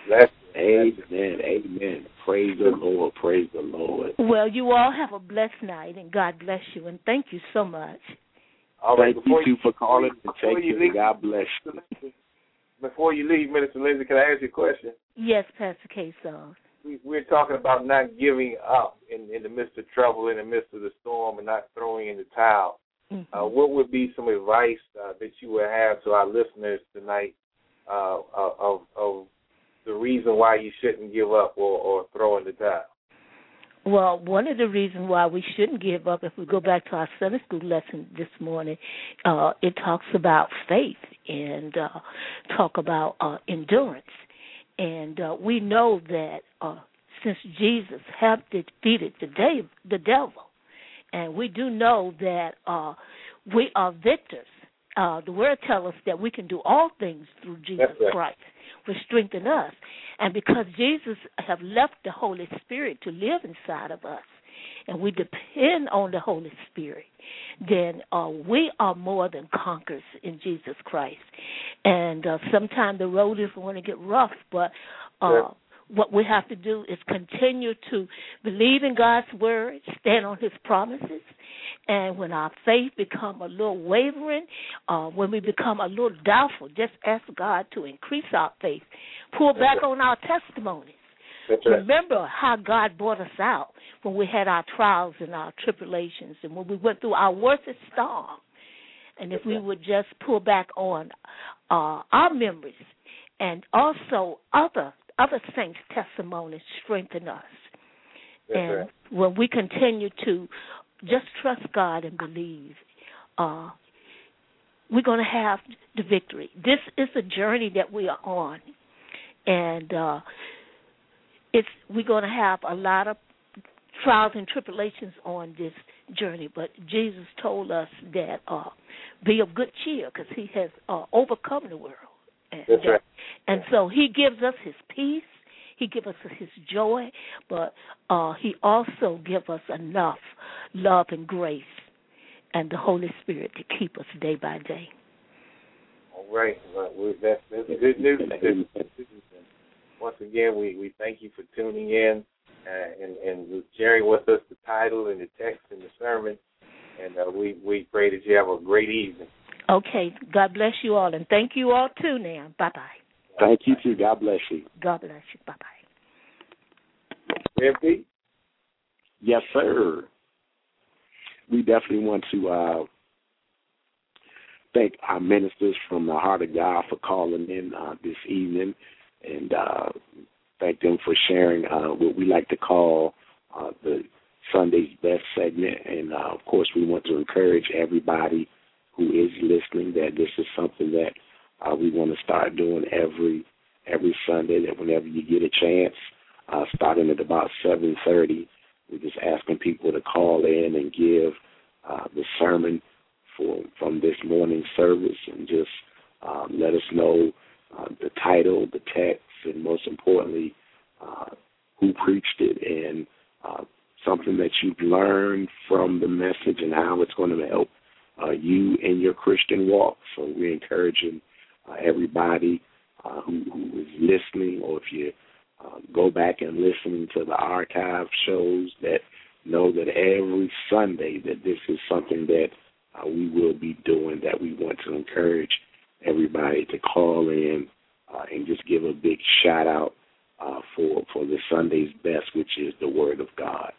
[SPEAKER 1] Amen. Praise the Lord. Praise the Lord.
[SPEAKER 5] Well, you all have a blessed night, and God bless you, and thank you so much.
[SPEAKER 3] All right,
[SPEAKER 1] thank you, too, for calling and taking it. God bless you.
[SPEAKER 3] Before you leave, Minister Lindsay, can I ask you a question?
[SPEAKER 5] Yes, Pastor Kayson.
[SPEAKER 3] We're talking about not giving up in the midst of trouble, in the midst of the storm, and not throwing in the towel. Mm-hmm. What would be some advice that you would have to our listeners tonight of the reason why you shouldn't give up or throw in the towel?
[SPEAKER 5] Well, one of the reasons why we shouldn't give up, if we go back to our Sunday school lesson this morning, it talks about faith and talk about endurance. And we know that since Jesus have defeated the devil, and we do know that we are victors. The Word tells us that we can do all things through Jesus Christ, which strengthens us. And because Jesus have left the Holy Spirit to live inside of us, and we depend on the Holy Spirit, then we are more than conquerors in Jesus Christ. And sometimes the road is going to get rough, but what we have to do is continue to believe in God's word, stand on his promises, and when our faith become a little wavering, when we become a little doubtful, just ask God to increase our faith, pull back on our testimonies. Remember how God brought us out when we had our trials and our tribulations and when we went through our worst storm. And if we would just pull back on our memories and also other saints' testimonies strengthen us. And when we continue to just trust God and believe. We're going to have the victory. This is a journey that we are on, and we're going to have a lot of trials and tribulations on this journey. But Jesus told us that be of good cheer because He has overcome the world.
[SPEAKER 3] That's right.
[SPEAKER 5] And so He gives us His peace. He gives us His joy, but He also gives us enough love and grace and the Holy Spirit to keep us day by day.
[SPEAKER 3] All right. Well, that's good news. Once again, we thank you for tuning in and sharing with us the title and the text and the sermon. And we pray that you have a great evening.
[SPEAKER 5] Okay. God bless you all. And thank you all, too, now. Bye-bye.
[SPEAKER 1] Thank you, too. God bless you.
[SPEAKER 5] God bless you. Bye-bye.
[SPEAKER 3] MP?
[SPEAKER 1] Yes, sir. We definitely want to thank our ministers from the Heart of God for calling in this evening, and thank them for sharing what we like to call the Sunday's Best segment. And, of course, we want to encourage everybody who is listening that this is something that we want to start doing every Sunday, that whenever you get a chance, starting at about 7:30, we're just asking people to call in and give the sermon from this morning's service, and just let us know the title, the text, and most importantly, who preached it, and something that you've learned from the message and how it's going to help you in your Christian walk. So we're encouraging everybody who is listening, or if you go back and listen to the archive shows, that know that every Sunday that this is something that we will be doing, that we want to encourage everybody to call in and just give a big shout out for the Sunday's best, which is the Word of God.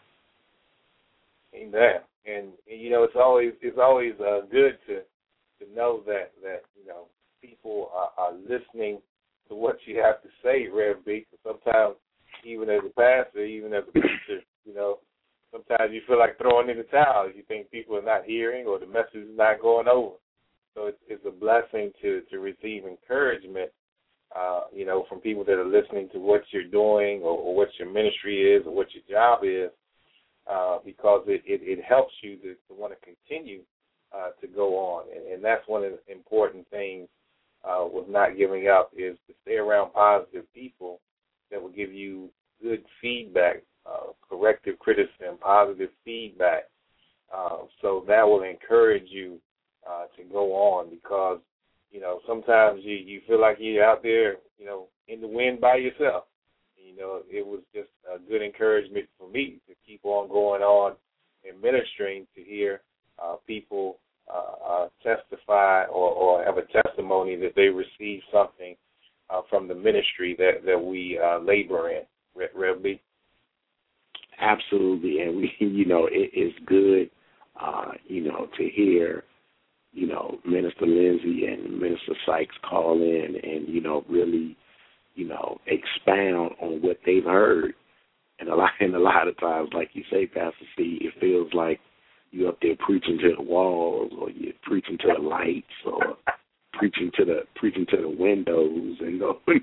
[SPEAKER 3] Amen. And you know, it's always good to know that you know, people are listening to what you have to say, Rev B. Sometimes, even as a pastor, even as a preacher, you know, sometimes you feel like throwing in the towel. You think people are not hearing, or the message is not going over. So it's a blessing to receive encouragement, you know, from people that are listening to what you're doing, or what your ministry is, or what your job is, because it helps you to want to continue to go on. And that's one of the important things with not giving up, is to stay around positive people that will give you good feedback, corrective criticism, positive feedback. So that will encourage you to go on, because, you know, sometimes you feel like you're out there, you know, in the wind by yourself. You know, it was just a good encouragement for me to keep on going on and ministering, to hear people testify or have a testimony that they received something from the ministry that we labor in. Rev B?
[SPEAKER 1] Absolutely, and we, you know, it is good, you know, to hear, you know, Minister Lindsay and Minister Sykes call in and, you know, really, you know, expound on what they've heard. And a lot of times, like you say, Pastor C, it feels like you're up there preaching to the walls, or you're preaching to the lights, or preaching to the windows, and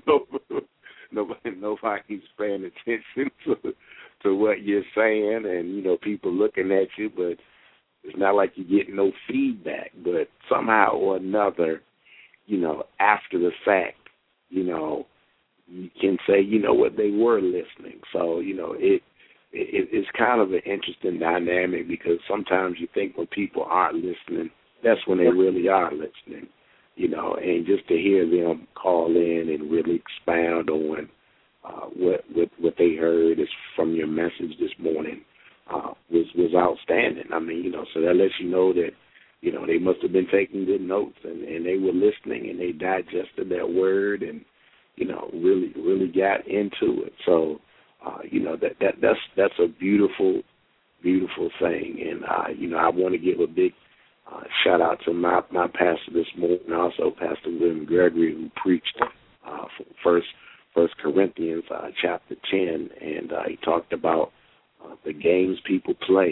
[SPEAKER 1] nobody's paying attention to what you're saying, and, you know, people looking at you, but it's not like you get no feedback. But somehow or another, you know, after the fact, you know, you can say, you know what, they were listening. So, you know, it's kind of an interesting dynamic, because sometimes you think when people aren't listening, that's when they really are listening, you know, and just to hear them call in and really expound on what they heard is from your message this morning was outstanding. I mean, you know, so that lets you know that, you know, they must have been taking good notes, and they were listening, and they digested that word, and, you know, really got into it. So, you know, that's a beautiful, beautiful thing. And, you know, I want to give a big shout out to my pastor this morning, also Pastor William Gregory, who preached First Corinthians chapter 10, and he talked about the games people play.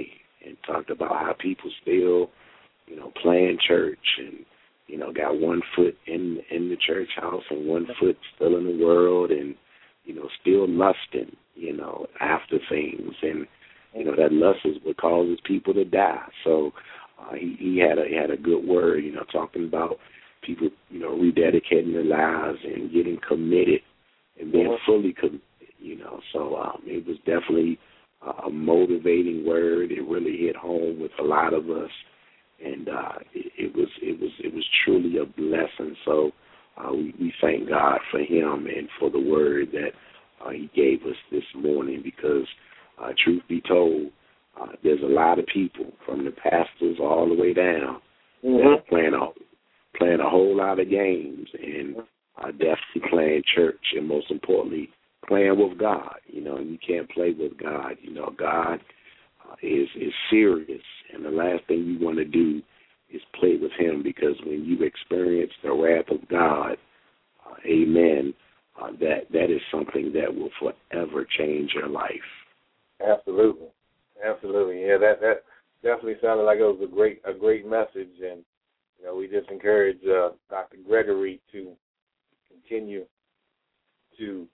[SPEAKER 1] and talked about how people still, playing church and, got one foot in the church house and one foot still in the world and, still lusting, after things. And, that lust is what causes people to die. So he had a good word, talking about people, rededicating their lives and getting committed and being fully committed, So it was definitely a motivating word. It really hit home with a lot of us, and it was truly a blessing. So we thank God for him and for the word that he gave us this morning, because truth be told, there's a lot of people from the pastors all the way down that are playing a whole lot of games and definitely playing church, and most importantly, playing with God. You can't play with God. God is serious, and the last thing you want to do is play with him, because when you experience the wrath of God, amen, that is something that will forever change your life.
[SPEAKER 3] Absolutely. Yeah, that definitely sounded like it was a great message, and we just encourage Dr. Gregory to continue to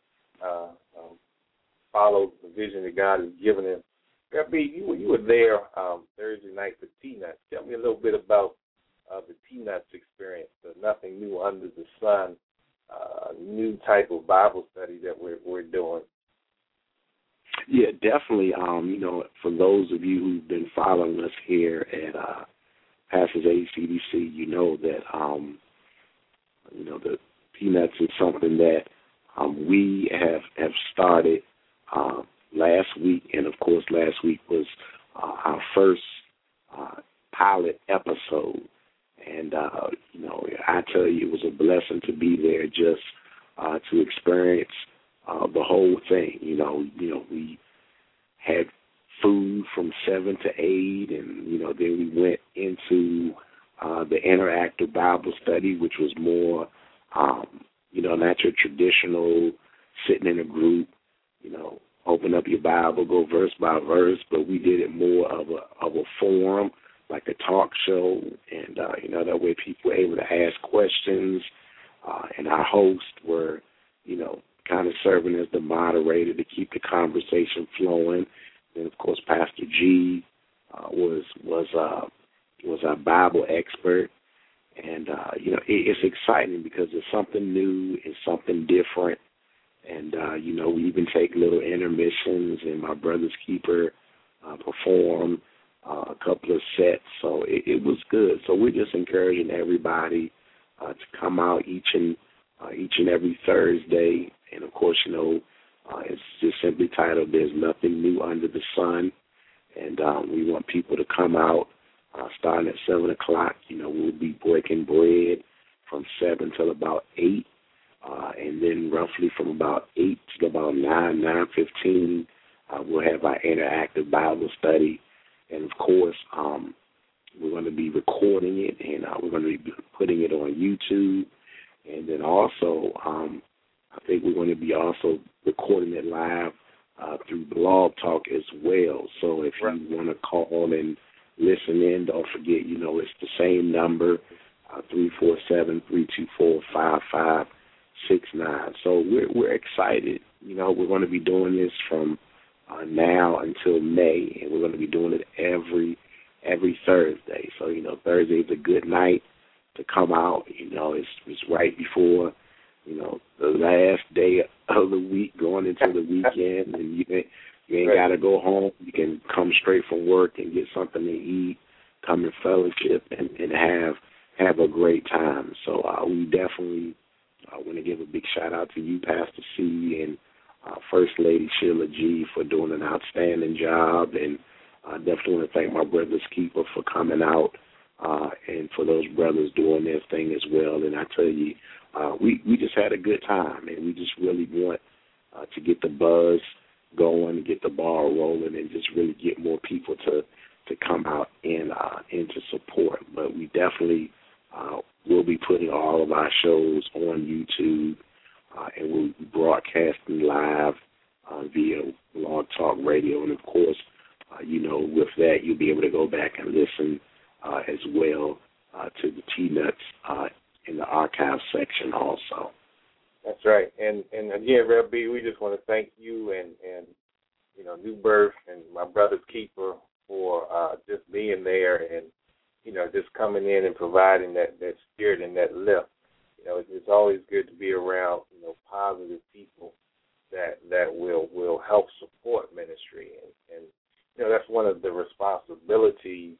[SPEAKER 3] follow the vision that God has given him. B, you were there Thursday night for T-Nuts. Tell me a little bit about the T-Nuts experience, the Nothing New Under the Sun, new type of Bible study that we're doing.
[SPEAKER 1] Yeah, definitely. For those of you who've been following us here at Pastors ACDC, you know that the Peanuts is something that we have started last week, and of course last week was our first pilot episode, and I tell you, it was a blessing to be there, just to experience the whole thing. We had food from 7 to 8, and then we went into the interactive Bible study, which was more not your traditional sitting in a group, open up your Bible, go verse by verse, but we did it more of a forum, like a talk show, and that way people were able to ask questions, and our hosts were kind of serving as the moderator to keep the conversation flowing. And of course, Pastor G was our Bible expert, and it's exciting because it's something new, it's something different, and we even take little intermissions, and my brother's keeper performed a couple of sets, so it was good. So we're just encouraging everybody to come out each and every Thursday. And, of course, it's just simply titled There's Nothing New Under the Sun. And we want people to come out starting at 7 o'clock. We'll be breaking bread from 7 till about 8. And then roughly from about 8 to about 9:15, we'll have our interactive Bible study. And, of course, we're going to be recording it, and we're going to be putting it on YouTube. And then also, I think we're going to be also recording it live through Blog Talk as well. So if you want to call and listen in, don't forget, it's the same number, 347-324-5569. So we're excited. We're going to be doing this from now until May, and we're going to be doing it every Thursday. So, Thursday is a good night to come out. It's right before, the last day of the week going into the weekend, and you ain't got to go home. You can come straight from work and get something to eat, come in fellowship, and have a great time. So we definitely want to give a big shout-out to you, Pastor C, and First Lady Sheila G. for doing an outstanding job, and I definitely want to thank my brother's keeper for coming out, and for those brothers doing their thing as well. And I tell you, we just had a good time, and we just really want to get the buzz going, get the ball rolling, and just really get more people to come out and to support. But we definitely will be putting all of our shows on YouTube, and we'll be broadcasting live via Blog Talk Radio. And, of course, with that, tonight, you'll be able to go back and listen as well to the T-Nuts in the archive section also.
[SPEAKER 3] That's right. And again, Rev B, we just want to thank you and New Birth and my brother's keeper for just being there and, just coming in and providing that spirit and that lift. It's always good to be around, positive people that will help support ministry. And that's one of the responsibilities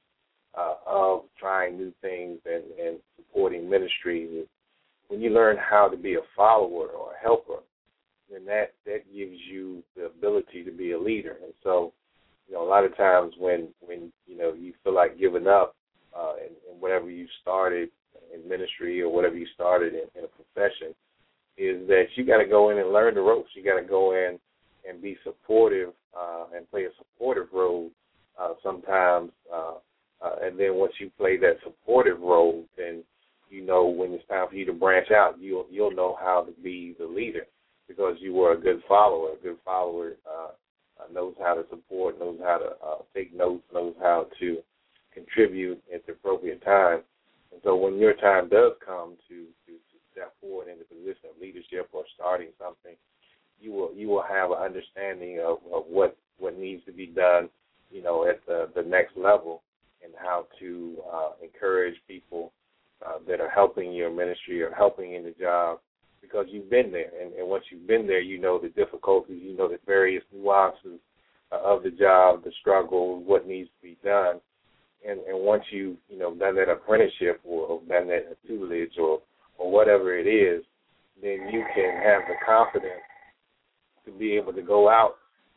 [SPEAKER 3] of trying new things and supporting ministry. When you learn how to be a follower or a helper, then that gives you the ability to be a leader. And so, a lot of times when you feel like giving up in whatever you started in ministry or whatever you started in a profession, is that you got to go in and learn the ropes. You got to go in and be supportive and play a supportive role sometimes. And then once you play that supportive role, then when it's time for you to branch out, you'll know how to be the leader because you were a good follower. A good follower knows how to support, knows how to take notes, knows how to contribute at the appropriate time. And so when your time does come to step forward in the position of leadership or starting something, you will have an understanding of what needs to be done, at the next level, and how to encourage people that are helping your ministry or helping in the job, because you've been there. And once you've been there, you know the difficulties, you know the various nuances of the job, the struggle, what needs to be done. And once you've done that apprenticeship or done that tutelage or whatever it is, then you can have the confidence to be able to go out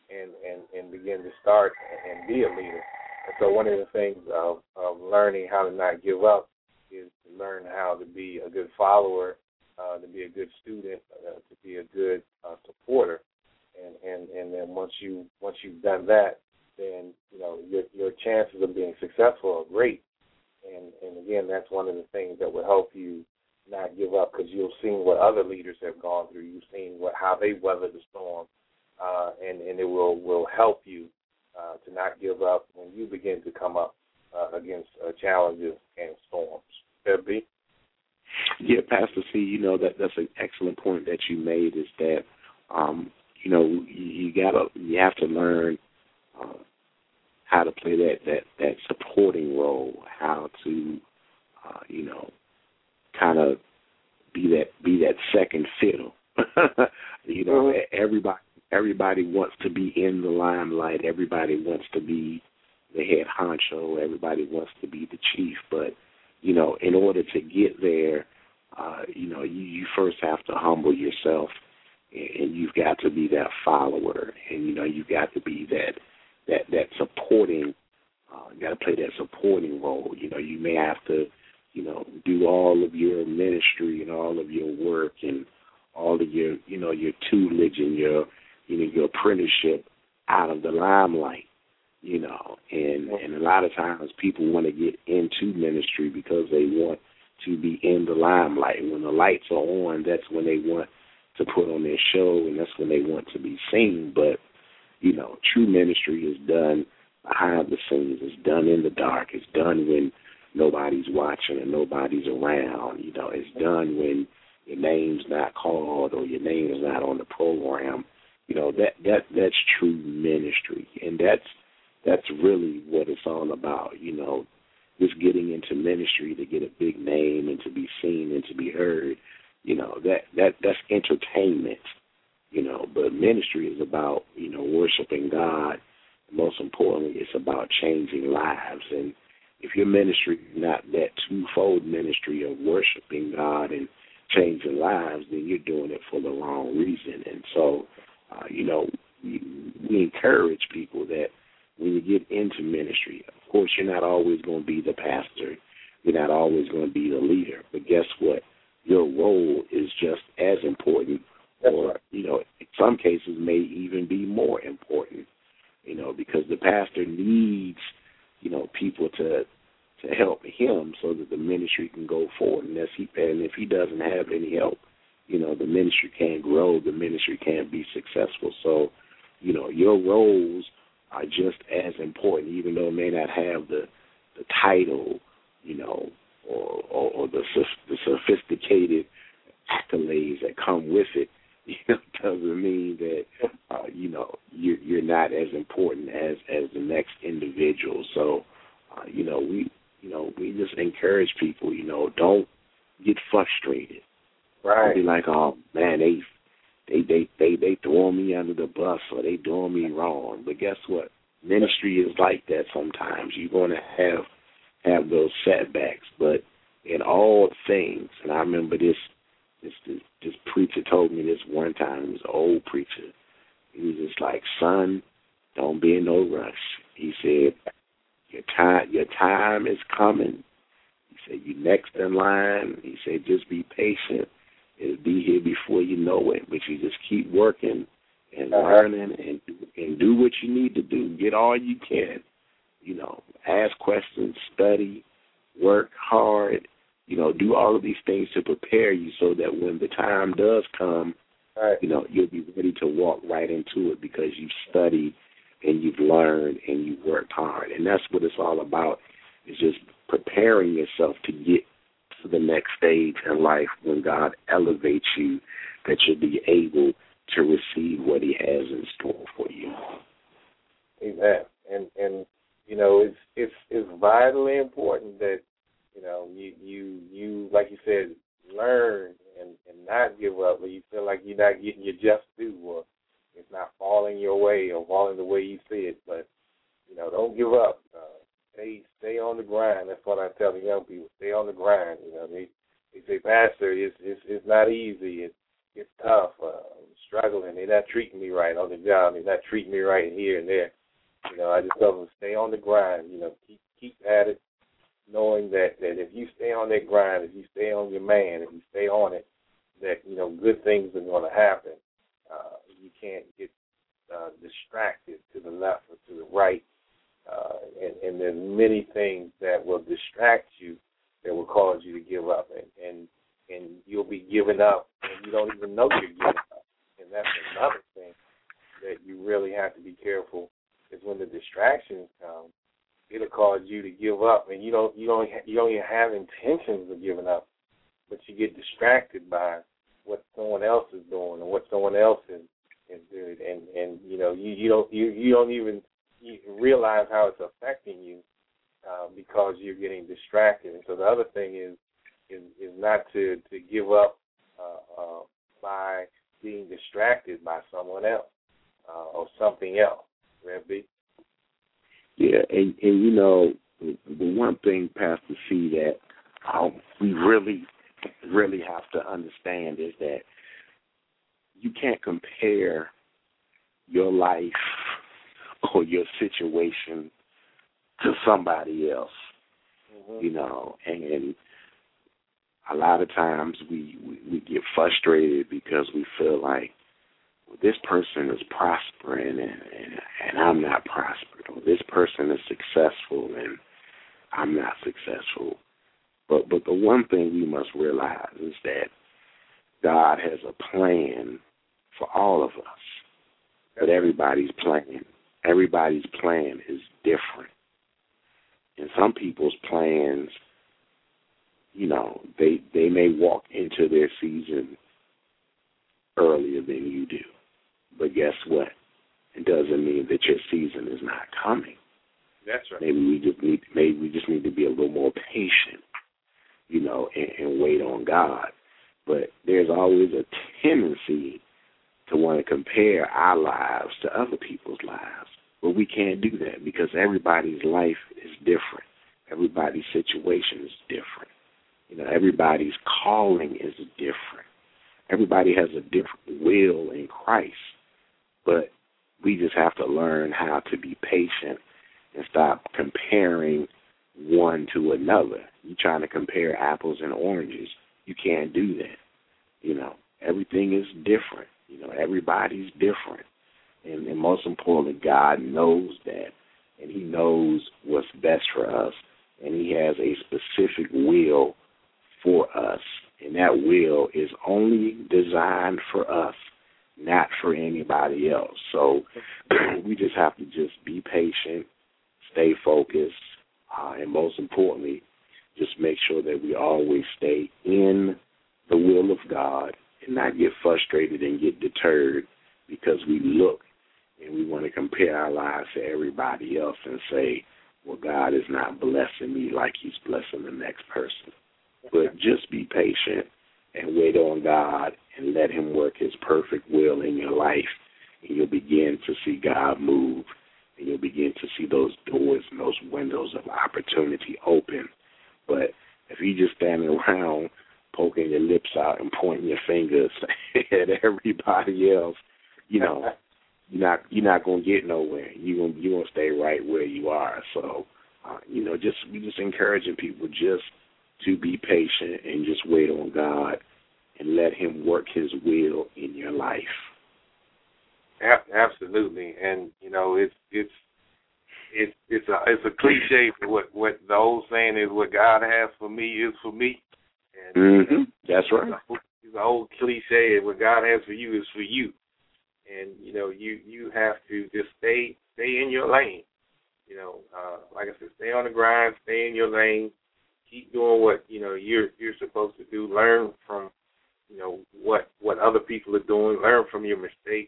[SPEAKER 3] and begin to start and be a leader. And so one of the things of learning how to not give up is to learn how to be a good follower, to be a good student, to be a good supporter. And then once you've done that, then your chances of being successful are great. And again, that's one of the things that will help you not give up, because you've seen what other leaders have gone through. You've seen how they weathered the storm, and it will help you to not give up when you begin to come up against challenges and storms. F.B.?
[SPEAKER 1] Yeah, Pastor C, that's an excellent point that you made, is that you have to learn how to play that supporting role, how to kind of be that second fiddle. Everybody wants to be in the limelight. Everybody wants to be the head honcho. Everybody wants to be the chief. But in order to get there, you first have to humble yourself, and you've got to be that follower, and you've got to be that supporting. You got to play that supporting role. You may have to, do all of your ministry and all of your work and all of your, your tutelage and your apprenticeship out of the limelight. And a lot of times people want to get into ministry because they want to be in the limelight. When the lights are on, that's when they want to put on their show, and that's when they want to be seen. But true ministry is done behind the scenes. It's done in the dark. It's done when nobody's watching and nobody's around. It's done when your name's not called or your name is not on the program. That's true ministry, and that's really what it's all about. Just getting into ministry to get a big name and to be seen and to be heard. That's entertainment. But ministry is about worshiping God. Most importantly, it's about changing lives. And if your ministry is not that twofold ministry of worshiping God and changing lives, then you're doing it for the wrong reason. And so, we encourage people that when you get into ministry, of course, you're not always going to be the pastor. You're not always going to be the leader. But guess what? Your role is just as important, or, in some cases may even be more important, because the pastor needs, people to help him so that the ministry can go forward. And if he doesn't have any help, the ministry can't grow, the ministry can't be successful. So, your roles are just as important, even though it may not have the title, or the sophisticated accolades that come with it. Doesn't mean that you're not as important as the next individual. So we just encourage people, don't get frustrated.
[SPEAKER 3] Right.
[SPEAKER 1] Don't be like, oh man, they throwing me under the bus or they doing me wrong. But guess what? Ministry is like that sometimes. You're going to have those setbacks. But in all things, and I remember this preacher told me this one time. He was an old preacher. He was just like, son, don't be in no rush. He said, your time is coming. He said, you next in line. He said, just be patient. It'll be here before you know it. But you just keep working and learning and do what you need to do. Get all you can. Ask questions, study, work hard. Do all of these things to prepare you so that when the time does come,
[SPEAKER 3] right,
[SPEAKER 1] you'll be ready to walk right into it because you've studied and you've learned and you've worked hard. And that's what it's all about, is just preparing yourself to get to the next stage in life when God elevates you, that you'll be able to receive what he has in store for you.
[SPEAKER 3] Amen. And it's vitally important that you like you said, learn and not give up when you feel like you're not getting your just due, or it's not falling your way or falling the way you see it. But don't give up. Stay on the grind. That's what I tell the young people. Stay on the grind. They say, Pastor, it's not easy. It's tough. I'm struggling. They're not treating me right on the job. They're not treating me right here and there. I just tell them, stay on the grind. Keep at it, knowing that if you stay on that grind, if you stay on your man, if you stay on it, that good things are going to happen. You can't get distracted to the left or to the right, and there's many things that will distract you that will cause you to give up, and you'll be giving up, and you don't even know you're giving up. And that's another thing that you really have to be careful, is when the distractions come, it'll cause you to give up, and you don't even have intentions of giving up, but you get distracted by what someone else is doing and what someone else is doing, and you don't even realize how it's affecting you because you're getting distracted. And so the other thing is not to give up by being distracted by someone else or something else. Rev B?
[SPEAKER 1] Yeah, and the one thing, Pastor C, that we really, really have to understand is that you can't compare your life or your situation to somebody else, and a lot of times we get frustrated because we feel like, well, this person is prospering and I'm not prospering, or this person is successful and I'm not successful. But the one thing we must realize is that God has a plan for all of us, but everybody's plan is different. And some people's plans, they may walk into their season earlier than you do. But guess what? It doesn't mean that your season is not coming.
[SPEAKER 3] That's right.
[SPEAKER 1] Maybe we just need to be a little more patient, and wait on God. But there's always a tendency to want to compare our lives to other people's lives. But we can't do that because everybody's life is different. Everybody's situation is different. Everybody's calling is different. Everybody has a different will in Christ. But we just have to learn how to be patient and stop comparing one to another. You're trying to compare apples and oranges. You can't do that. Everything is different. Everybody's different. And most importantly, God knows that. And he knows what's best for us. And he has a specific will for us. And that will is only designed for us not for anybody else. So we just have to just be patient, stay focused, and most importantly, just make sure that we always stay in the will of God and not get frustrated and get deterred because we look and we want to compare our lives to everybody else and say, well, God is not blessing me like he's blessing the next person. But just be patient and wait on God and let him work his perfect will in your life, and you'll begin to see God move, and you'll begin to see those doors and those windows of opportunity open. But if you just standing around poking your lips out and pointing your fingers at everybody else, you're not gonna get nowhere. You're gonna stay right where you are. So, we just encouraging people just to be patient and just wait on God and let him work his will in your life.
[SPEAKER 3] Absolutely, and it's a cliche for what the old saying is, what God has for me is for me. And
[SPEAKER 1] that's right.
[SPEAKER 3] It's an old cliche, what God has for you is for you. And you have to just stay in your lane. Like I said, stay on the grind, stay in your lane, keep doing what you're supposed to do. Learn from what other people are doing. Learn from your mistakes,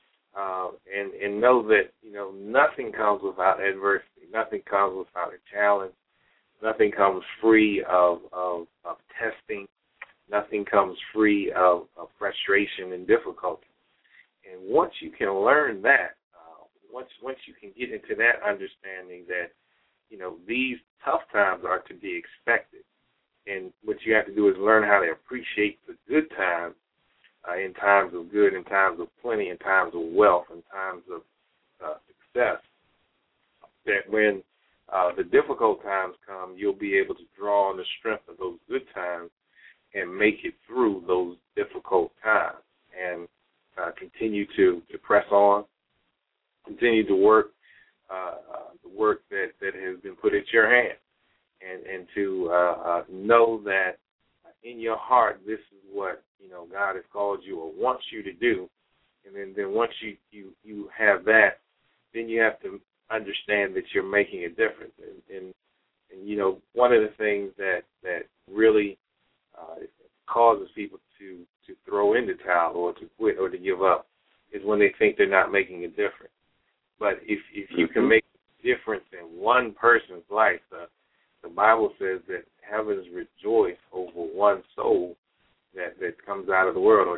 [SPEAKER 3] and know that nothing comes without adversity. Nothing comes without a challenge. Nothing comes free of testing. Nothing comes free of frustration and difficulty. And once you can learn that, once you can get into that understanding that, these tough times are to be expected, and what you have to do is learn how to appreciate the good times, in times of good, in times of plenty, in times of wealth, in times of success. That when the difficult times come, you'll be able to draw on the strength of those good times and make it through those difficult times, and continue to press on, continue to work the work that has been put at your hand, and to know that in your heart this is what God has called you or wants you to do, and then once you have that, then you have to understand that you're making a difference. And one of the things that really causes people to throw in the towel or to quit or to give up is when they think they're not making a difference. But if you can make a difference in one person's life, the Bible says that heavens rejoice over one soul that comes out of the world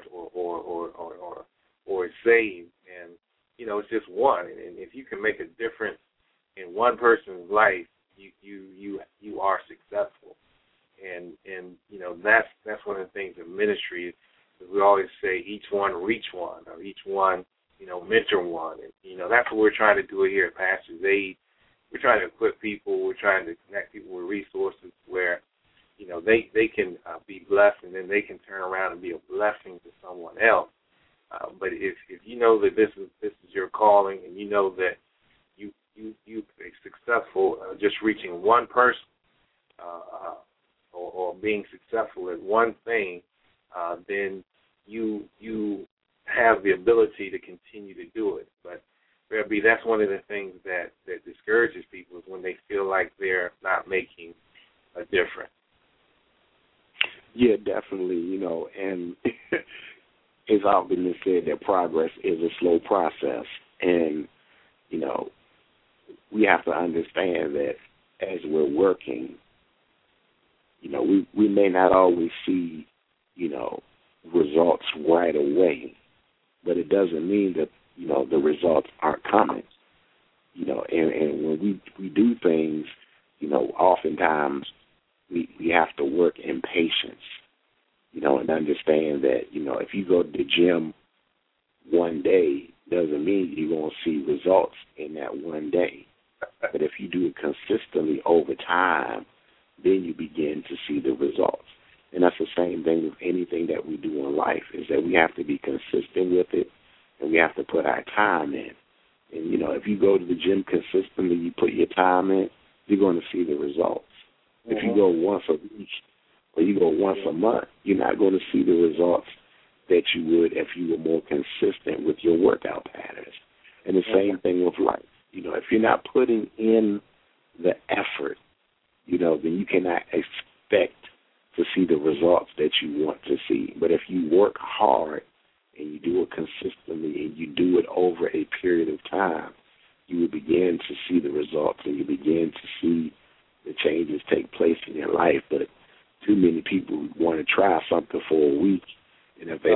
[SPEAKER 3] or is saved, and it's just one. And if you can make a difference in one person's life, you are successful. And that's one of the things in ministry is we always say each one reach one, or each one mentor one. And that's what we're trying to do here at Pastor's Aid. We're trying to equip people. We're trying to connect people with resources where they can be blessed, and then they can turn around and be a blessing to someone else. But if you know that this is your calling, and you know that you are successful just reaching one person, or being successful at one thing, then you have the ability to continue to do it. But that's one of the things that discourages people, is when they feel like they're not making a difference.
[SPEAKER 1] Yeah, definitely, and it's often been said that progress is a slow process, and, we have to understand that as we're working, we may not always see, results right away, but it doesn't mean that, the results aren't coming, and when we do things, oftentimes we have to work in patience, and understand that, if you go to the gym one day, doesn't mean you're going to see results in that one day. But if you do it consistently over time, then you begin to see the results. And that's the same thing with anything that we do in life, is that we have to be consistent with it, and we have to put our time in. And, if you go to the gym consistently, you put your time in, you're going to see the results. If you go once a week or you go once a month, you're not going to see the results that you would if you were more consistent with your workout patterns. And the same thing with life. If you're not putting in the effort, then you cannot expect to see the results that you want to see. But if you work hard and you do it consistently and you do it over a period of time, you will begin to see the results and you begin to see the changes take place in your life. But too many people want to try something for a week, and if they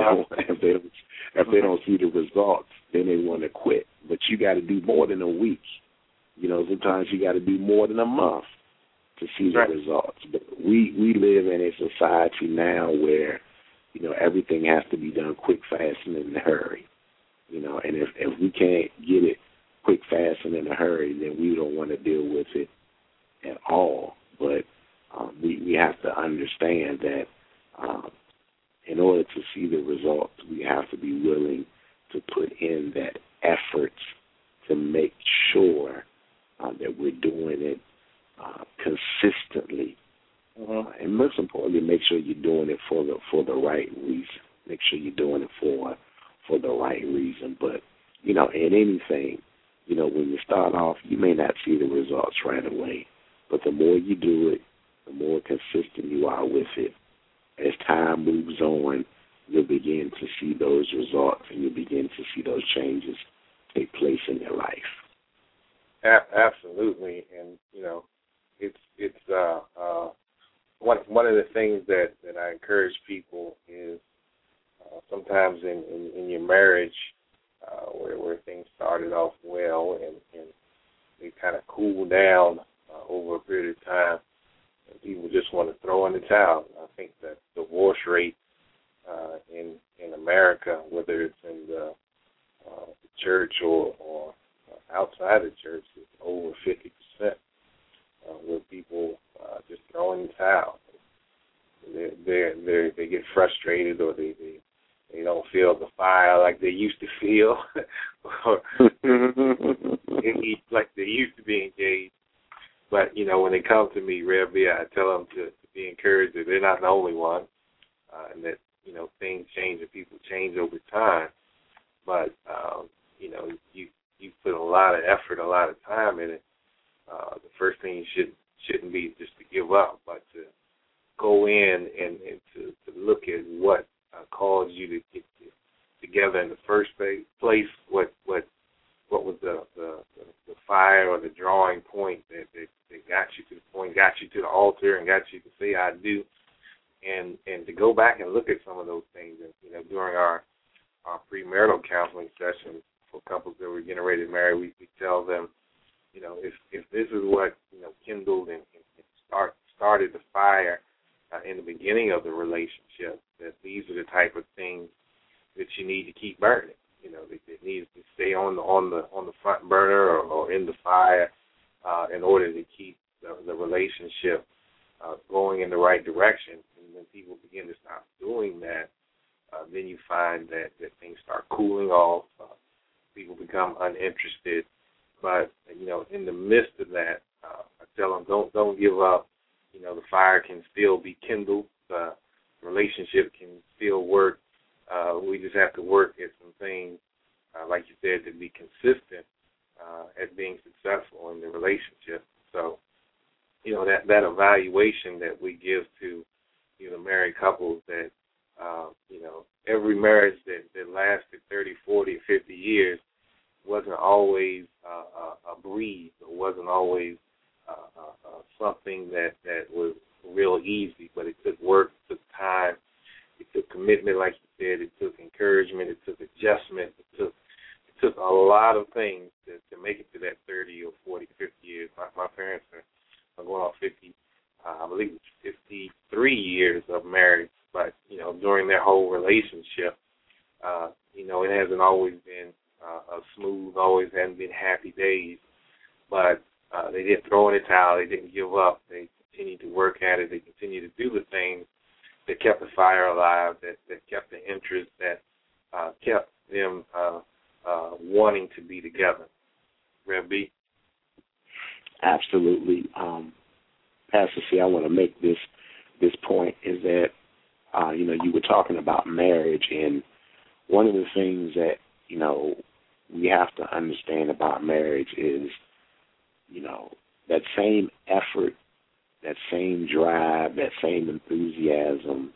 [SPEAKER 1] don't see the results, then they want to quit. But you got to do more than a week. Sometimes you got to do more than a month to see the results. But we live in a society now where, everything has to be done quick, fast, and in a hurry. And if we can't get it quick, fast, and in a hurry, then we don't want to deal with it at all. But we have to understand that in order to see the results, we have to be willing to put in that effort to make sure that we're doing it consistently. And most importantly, make sure you're doing it for the right reason. Make sure you're doing it for the right reason. But, in anything, when you start off, you may not see the results right away. But the more you do it, the more consistent you are with it. As time moves on, you'll begin to see those results and you'll begin to see those changes take place in your life.
[SPEAKER 3] Absolutely. And, it's one of the things that I encourage people is sometimes in your marriage where things started off well and they kind of cool down over a period of time, and people just want to throw in the towel. I think that divorce rate in America, whether it's in the church or outside the church, is over 50%. Where people just throw in the towel. They get frustrated, or they don't feel the fire like they used to feel, or like they used to be engaged. But when they come to me, Rev B, I tell them to be encouraged that they're not the only one, and that things change and people change over time. But you put a lot of effort, a lot of time in it. The first thing you shouldn't be just to give up, but to go in and to look at what caused you to get together in the first place. What was the fire or the drawing point that got you to the point, got you to the altar, and got you to say I do, and to go back and look at some of those things. And during our premarital counseling sessions for couples that were getting ready to marry, we tell them, if this is what kindled and started the fire in the beginning of the relationship, that these are the type of things that you need to keep burning. It needs to stay on the front burner or in the fire in order to keep the relationship going in the right direction. And when people begin to stop doing that, then you find that things start cooling off. People become uninterested. But, in the midst of that, I tell them, don't give up. The fire can still be kindled. The relationship can still work. We just have to work at some things, like you said, to be consistent at being successful in the relationship. So, that evaluation that we give to, married couples that, every marriage that lasted 30, 40, 50 years wasn't always a breeze. It wasn't always something that was real easy, but it took work, it took time, it took commitment, like you said, it took encouragement, it took adjustment, it took a lot of things to make it to that 30 or 40, 50 years. My parents are going on 50, I believe it's 53 years of marriage, but, during their whole relationship, it hasn't always been smooth, always haven't been happy days, but they didn't throw in the towel, they didn't give up, they continued to work at it, they continued to do the things that kept the fire alive, that kept the interest, that kept them wanting to be together. Rev B?
[SPEAKER 1] Absolutely. Pastor C, I want to make this point is that you were talking about marriage, and one of the things that, we have to understand about marriage is, that same effort, that same drive, that same enthusiasm,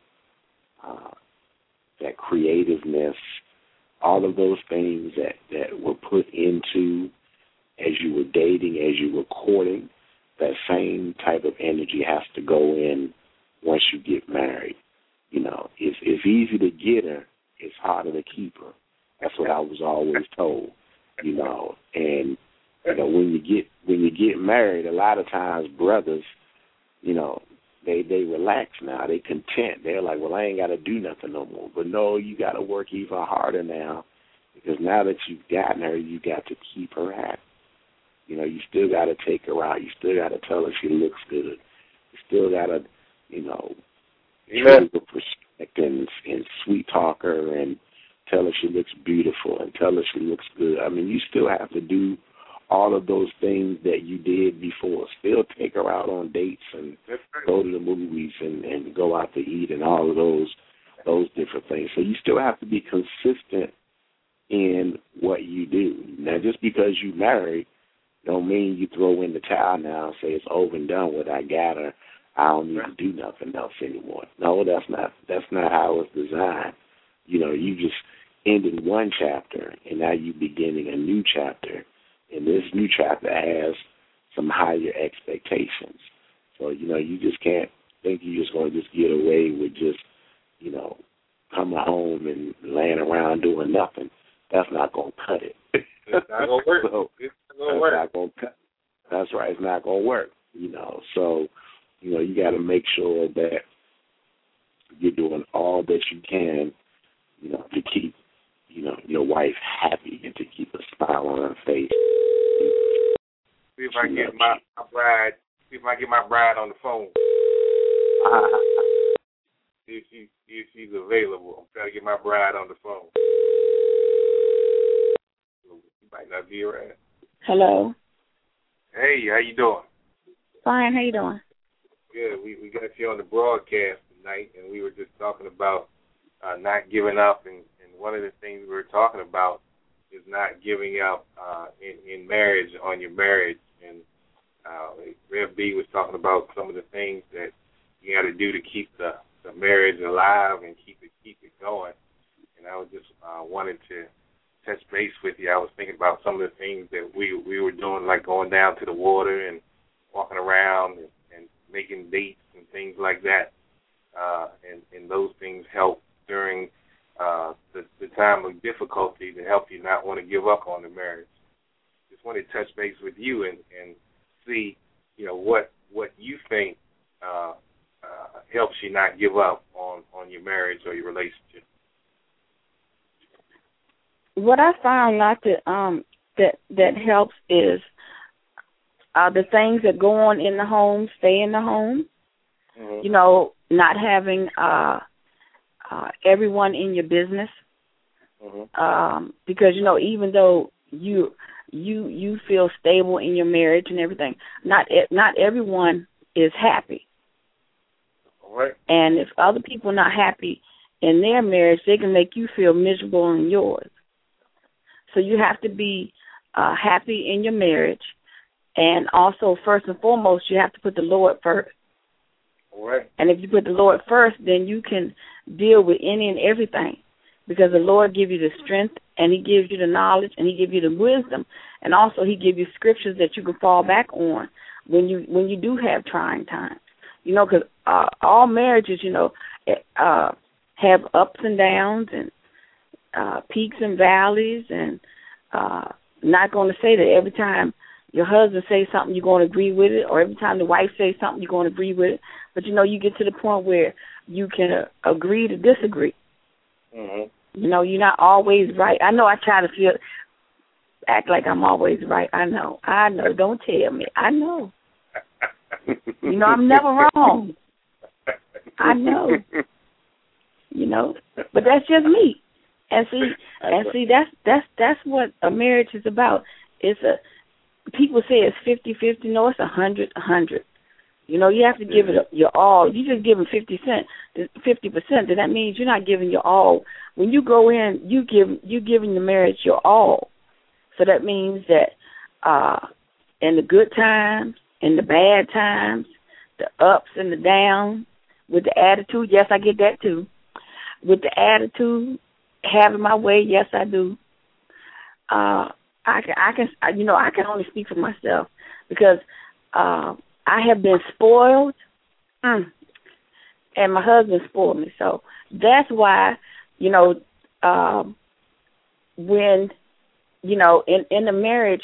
[SPEAKER 1] that creativeness, all of those things that were put into as you were dating, as you were courting, that same type of energy has to go in once you get married. It's easy to get her, it's harder to keep her. That's what I was always told, and when you get married, a lot of times brothers, they relax now, they content. They're like, well, I ain't got to do nothing no more. But no, you got to work even harder now, because now that you've gotten her, you got to keep her happy. You still got to take her out. You still got to tell her she looks good. You still got to, treat her with respect and sweet talk her and tell her she looks beautiful and tell her she looks good. I mean, you still have to do all of those things that you did before. Still take her out on dates and go to the movies and go out to eat and all of those different things. So you still have to be consistent in what you do. Now, just because you married don't mean you throw in the towel now and say it's over and done with. I got her. I don't need to do nothing else anymore. No, that's not how it's designed. You just ended one chapter and now you're beginning a new chapter. And this new chapter has some higher expectations. So, you just can't think you're just going to just get away with just, coming home and laying around doing nothing. That's not going to cut it.
[SPEAKER 3] It's not going to work.
[SPEAKER 1] So,
[SPEAKER 3] it's not going to work.
[SPEAKER 1] Not gonna cut. That's right. It's not going to work, So, you got to make sure that you're doing all that you can, to keep, your wife happy and to keep a smile on her face.
[SPEAKER 3] See if I can get my bride. See if I get my bride on the phone. See if she's available. I'm trying to get my bride on the phone. She might not be around.
[SPEAKER 6] Hello.
[SPEAKER 3] Hey, how you doing?
[SPEAKER 6] Fine. How you doing?
[SPEAKER 3] Good. We got you on the broadcast tonight, and we were just talking about not giving up, and one of the things we were talking about is not giving up in marriage, on your marriage. And Rev B was talking about some of the things that you got to do to keep the marriage alive and keep it going. And I was just wanted to touch base with you. I was thinking about some of the things that we were doing, like going down to the water and walking around and making dates and things like that. And those things help during the time of difficulty to help you not want to give up on the marriage. Just want to touch base with you and see, what you think helps you not give up on your marriage or your relationship.
[SPEAKER 6] What I found that helps is the things that go on in the home stay in the home. Mm-hmm. Not having everyone in your business. Mm-hmm. Because even though you feel stable in your marriage and everything, not everyone is happy.
[SPEAKER 3] All right.
[SPEAKER 6] And if other people are not happy in their marriage, they can make you feel miserable in yours. So you have to be happy in your marriage, and also first and foremost, you have to put the Lord first.
[SPEAKER 3] All right.
[SPEAKER 6] And if you put the Lord first, then you can deal with any and everything, because the Lord gives you the strength, and He gives you the knowledge, and He gives you the wisdom, and also He gives you scriptures that you can fall back on when you do have trying times. Because all marriages, have ups and downs and peaks and valleys, and not going to say that every time your husband says something you're going to agree with it, or every time the wife says something you're going to agree with it. But, you get to the point where you can agree to disagree. Mm-hmm. You're not always right. I know I try to act like I'm always right. I know. Don't tell me. I know. I'm never wrong. I know. But that's just me. And see, that's what a marriage is about. People say it's 50-50. No, it's 100-100. You know, you have to give it your all. You just giving 50%. Then that means you're not giving your all. When you go in, you giving the marriage your all. So that means that in the good times, in the bad times, the ups and the downs, with the attitude, yes, I get that too. With the attitude, having my way, yes, I do. I can only speak for myself because I have been spoiled, and my husband spoiled me. So that's why, when, in the marriage,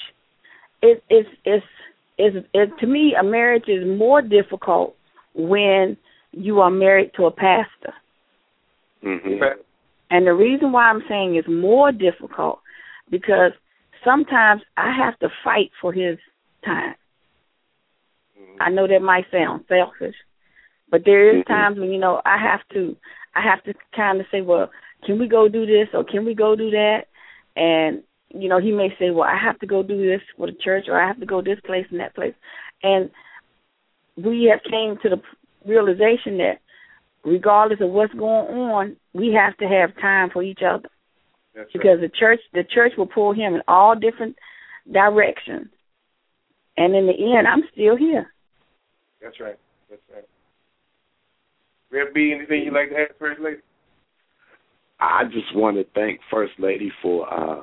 [SPEAKER 6] to me, a marriage is more difficult when you are married to a pastor.
[SPEAKER 1] Mm-hmm.
[SPEAKER 6] And the reason why I'm saying it's more difficult because sometimes I have to fight for his time. I know that might sound selfish, but there is times when, I have to kind of say, well, can we go do this or can we go do that? And, he may say, well, I have to go do this for the church or I have to go this place and that place. And we have came to the realization that regardless of what's going on, we have to have time for each other.
[SPEAKER 3] That's
[SPEAKER 6] because
[SPEAKER 3] right.
[SPEAKER 6] the church will pull him in all different directions. And in the end, I'm still here.
[SPEAKER 3] That's right. Rev B, anything you'd like to add, First Lady?
[SPEAKER 1] I just want to thank First Lady for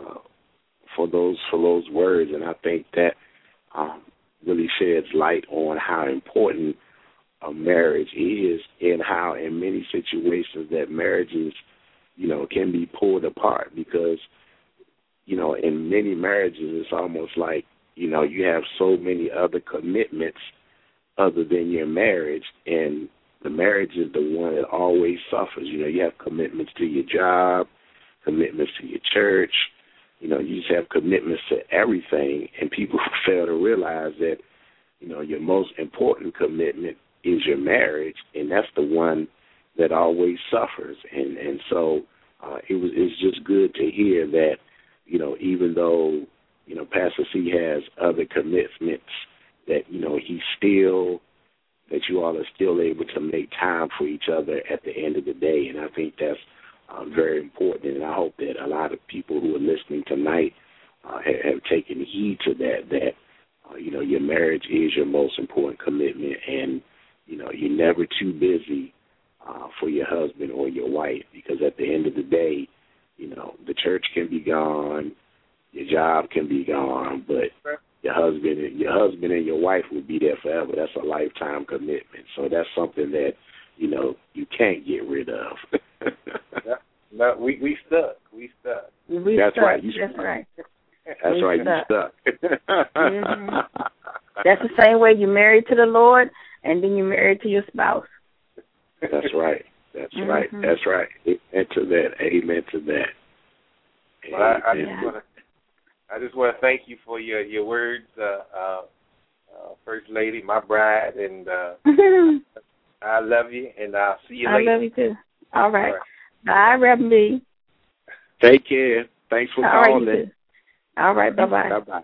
[SPEAKER 1] those words, and I think that really sheds light on how important a marriage is, and how in many situations that marriages, can be pulled apart because, in many marriages it's almost like, you have so many other commitments other than your marriage, and the marriage is the one that always suffers. You have commitments to your job, commitments to your church, you just have commitments to everything, and people fail to realize that, your most important commitment is your marriage, and that's the one that always suffers. And so it's just good to hear that, even though, Pastor C has other commitments, that, that you all are still able to make time for each other at the end of the day. And I think that's very important. And I hope that a lot of people who are listening tonight have taken heed to that, your marriage is your most important commitment. And, you're never too busy for your husband or your wife, because at the end of the day, the church can be gone, your job can be gone, but your husband and your wife will be there forever. That's a lifetime commitment. So that's something that, you can't get rid of.
[SPEAKER 3] No, we stuck.
[SPEAKER 1] That's right. You
[SPEAKER 6] That's right.
[SPEAKER 1] That's right. You stuck.
[SPEAKER 6] Mm-hmm. That's the same way you're married to the Lord, and then you're married to your spouse.
[SPEAKER 1] That's right. That's
[SPEAKER 6] mm-hmm.
[SPEAKER 1] right. That's right. Amen to that. Amen to that.
[SPEAKER 3] Well, I just want to thank you for your words, First Lady, my bride, and I love you, and I'll see you later.
[SPEAKER 6] I love you too. All right. Bye, Reverend B.
[SPEAKER 1] Take care. Thanks for calling.
[SPEAKER 6] All right. Bye-bye.
[SPEAKER 1] Bye-bye.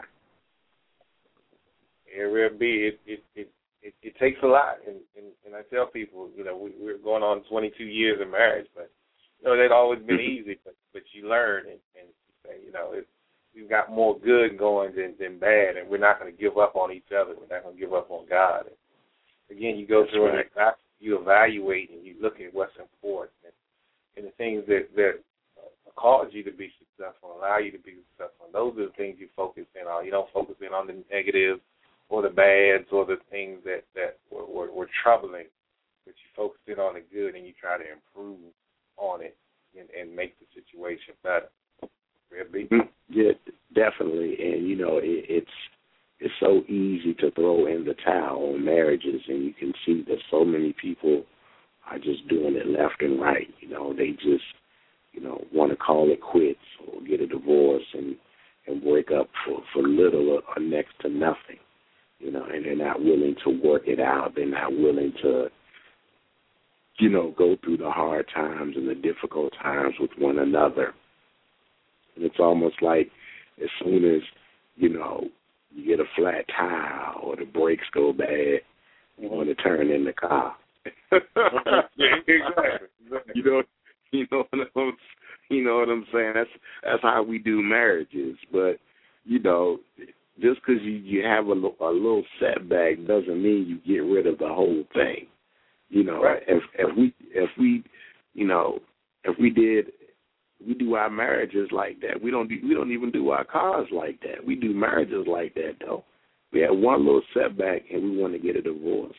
[SPEAKER 3] Yeah, Reverend B, it takes a lot, and I tell people, we're going on 22 years of marriage, but it ain't always been easy, but you learn, and we've got more good going than bad, and we're not going to give up on each other. We're not going to give up on God. And again, you go through and you evaluate and you look at what's important and the things that cause you to be successful, allow you to be successful. And those are the things you focus in on. You don't focus in on the negatives or the bads or the things that were troubling, but you focus in on the good and you try to improve on it and make the situation better.
[SPEAKER 1] Yeah, definitely. And, it's so easy to throw in the towel on marriages, and you can see that so many people are just doing it left and right. They just, want to call it quits or get a divorce and break up for little or next to nothing, and they're not willing to work it out. They're not willing to, go through the hard times and the difficult times with one another. And it's almost like as soon as, you get a flat tire or the brakes go bad, you want to turn in the car.
[SPEAKER 3] Yeah, exactly.
[SPEAKER 1] You know what I'm saying? That's how we do marriages. But just because you have a little setback doesn't mean you get rid of the whole thing.
[SPEAKER 3] Right.
[SPEAKER 1] If we do our marriages like that, we don't even do our cars like that. We do marriages like that though. We had one little setback and we want to get a divorce.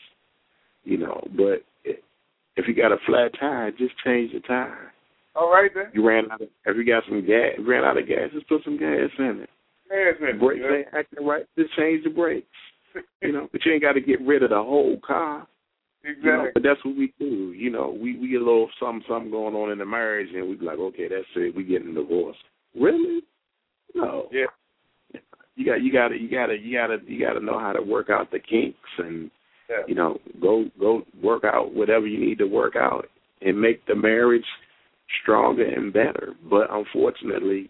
[SPEAKER 1] But if you got a flat tire, just change the tire.
[SPEAKER 3] All right then.
[SPEAKER 1] If you got some gas, ran out of gas, just put some gas in it. Brakes ain't acting right, just change the brakes. But you ain't got to get rid of the whole car.
[SPEAKER 3] Exactly.
[SPEAKER 1] But that's what we do. We get a little something going on in the marriage, and we be like, okay, that's it. We getting a divorce. Really? No.
[SPEAKER 3] Yeah.
[SPEAKER 1] You got to know how to work out the kinks, and go work out whatever you need to work out, and make the marriage stronger and better. But unfortunately,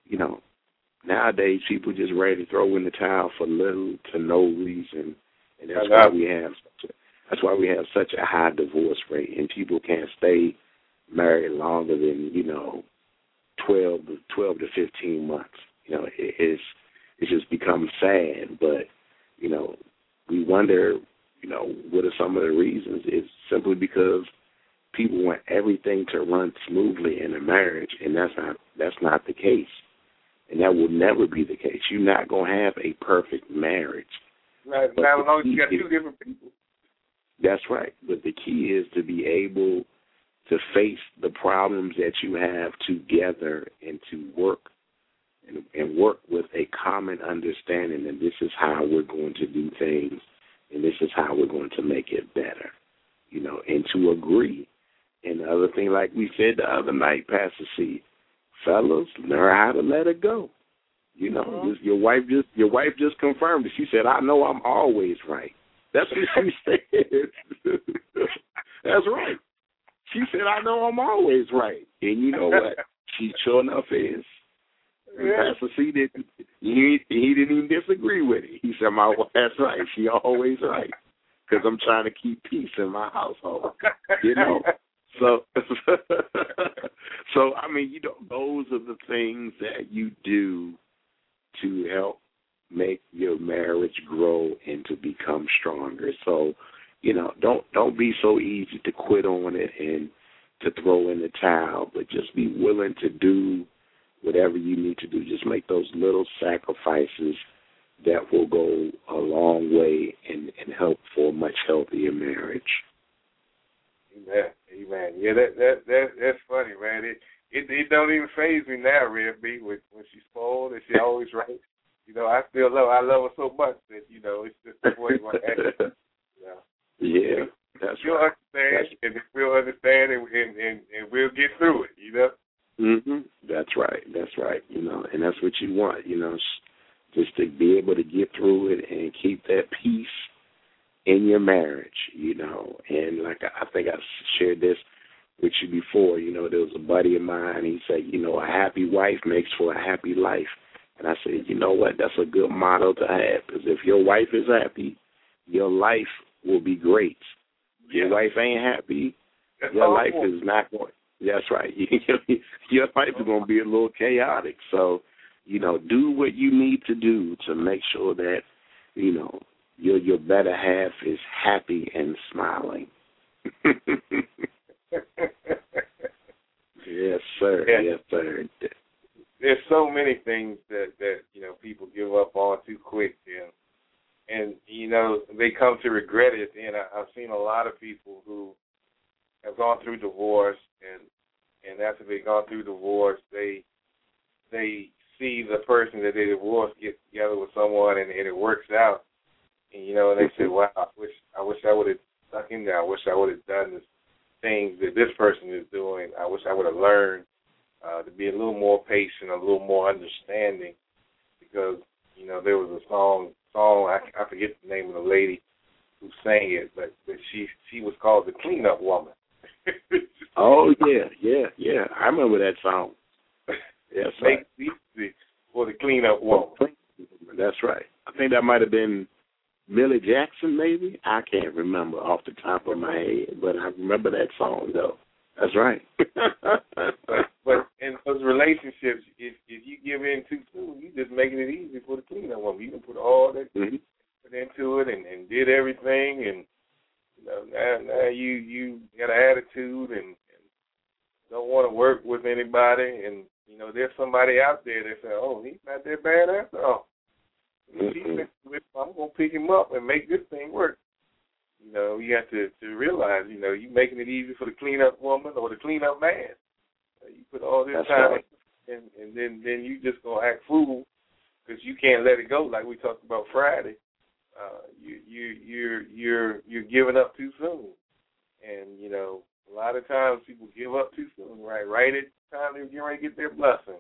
[SPEAKER 1] nowadays people just ready to throw in the towel for little to no reason, and that's why we have such a high divorce rate, and people can't stay married longer than 12 to 15 months. It's just become sad, but we wonder what are some of the reasons. It's simply because people want everything to run smoothly in a marriage, and that's not the case. And that will never be the case. You're not going to have a perfect marriage.
[SPEAKER 3] Right. Not as long as you got two different people.
[SPEAKER 1] That's right. But the key is to be able to face the problems that you have together and to work with a common understanding that this is how we're going to do things and this is how we're going to make it better, and to agree. And the other thing, like we said the other night, Pastor C, fellas, learn how to let it go. Your wife just confirmed it. She said, I know I'm always right. That's what she said. That's right. She said, I know I'm always right. And you know what? She sure enough is.
[SPEAKER 3] Yeah.
[SPEAKER 1] Pastor C didn't. He didn't even disagree with it. He said, "My wife, that's right. She always right, because I'm trying to keep peace in my household." So I mean, those are the things that you do to help make your marriage grow and to become stronger. So, don't be so easy to quit on it and to throw in the towel, but just be willing to do whatever you need to do. Just make those little sacrifices that will go a long way and help for a much healthier marriage.
[SPEAKER 3] Amen. Yeah, that's funny, man. It don't even faze me now, Red B, when she's spoiled and she always right. I love her so much that it's just the way my act.
[SPEAKER 1] Yeah, that's
[SPEAKER 3] You'll
[SPEAKER 1] right.
[SPEAKER 3] understand, and we'll understand, and we'll get through it.
[SPEAKER 1] That's right. And that's what you want. Just to be able to get through it and keep that peace in your marriage. And like I think I shared this with you before. There was a buddy of mine. He said, a happy wife makes for a happy life. And I said, you know what? That's a good motto to have, because if your wife is happy, your life will be great. If your wife ain't happy, your life is not going. That's right. Your life is going to be a little chaotic. So, do what you need to do to make sure that, your better half is happy and smiling. Yes, sir. Yes, sir.
[SPEAKER 3] There's so many things that people give up on too quick, and they come to regret it. And I've seen a lot of people who have gone through divorce, and after they've gone through divorce, they see the person that they divorced get together with someone, and it works out. And and they say, "Wow, I wish I would have stuck in there. I wish I would have done the things that this person is doing. I wish I would have learned to be a little more patient, a little more understanding." Because there was a song. I forget the name of the lady who sang it, but she was called the Cleanup Woman.
[SPEAKER 1] Oh yeah. I remember that song. Yes,
[SPEAKER 3] Make it easy for the Cleanup Woman.
[SPEAKER 1] That's right. I think that might have been Millie Jackson, maybe? I can't remember off the top of my head, but I remember that song, though. That's right.
[SPEAKER 3] but in those relationships, if you give in too soon, you're just making it easy for the cleanup woman. You can put all that put into it and did everything, and now you got an attitude and don't want to work with anybody, and there's somebody out there that says, "Oh, he's not that bad after all. I'm gonna pick him up and make this thing work." You have to realize, you making it easy for the cleanup woman or the cleanup man. You put all this time in, and then you just gonna act fool because you can't let it go like we talked about Friday. You're giving up too soon, and a lot of times people give up too soon, right at the time they're getting ready to get their blessing.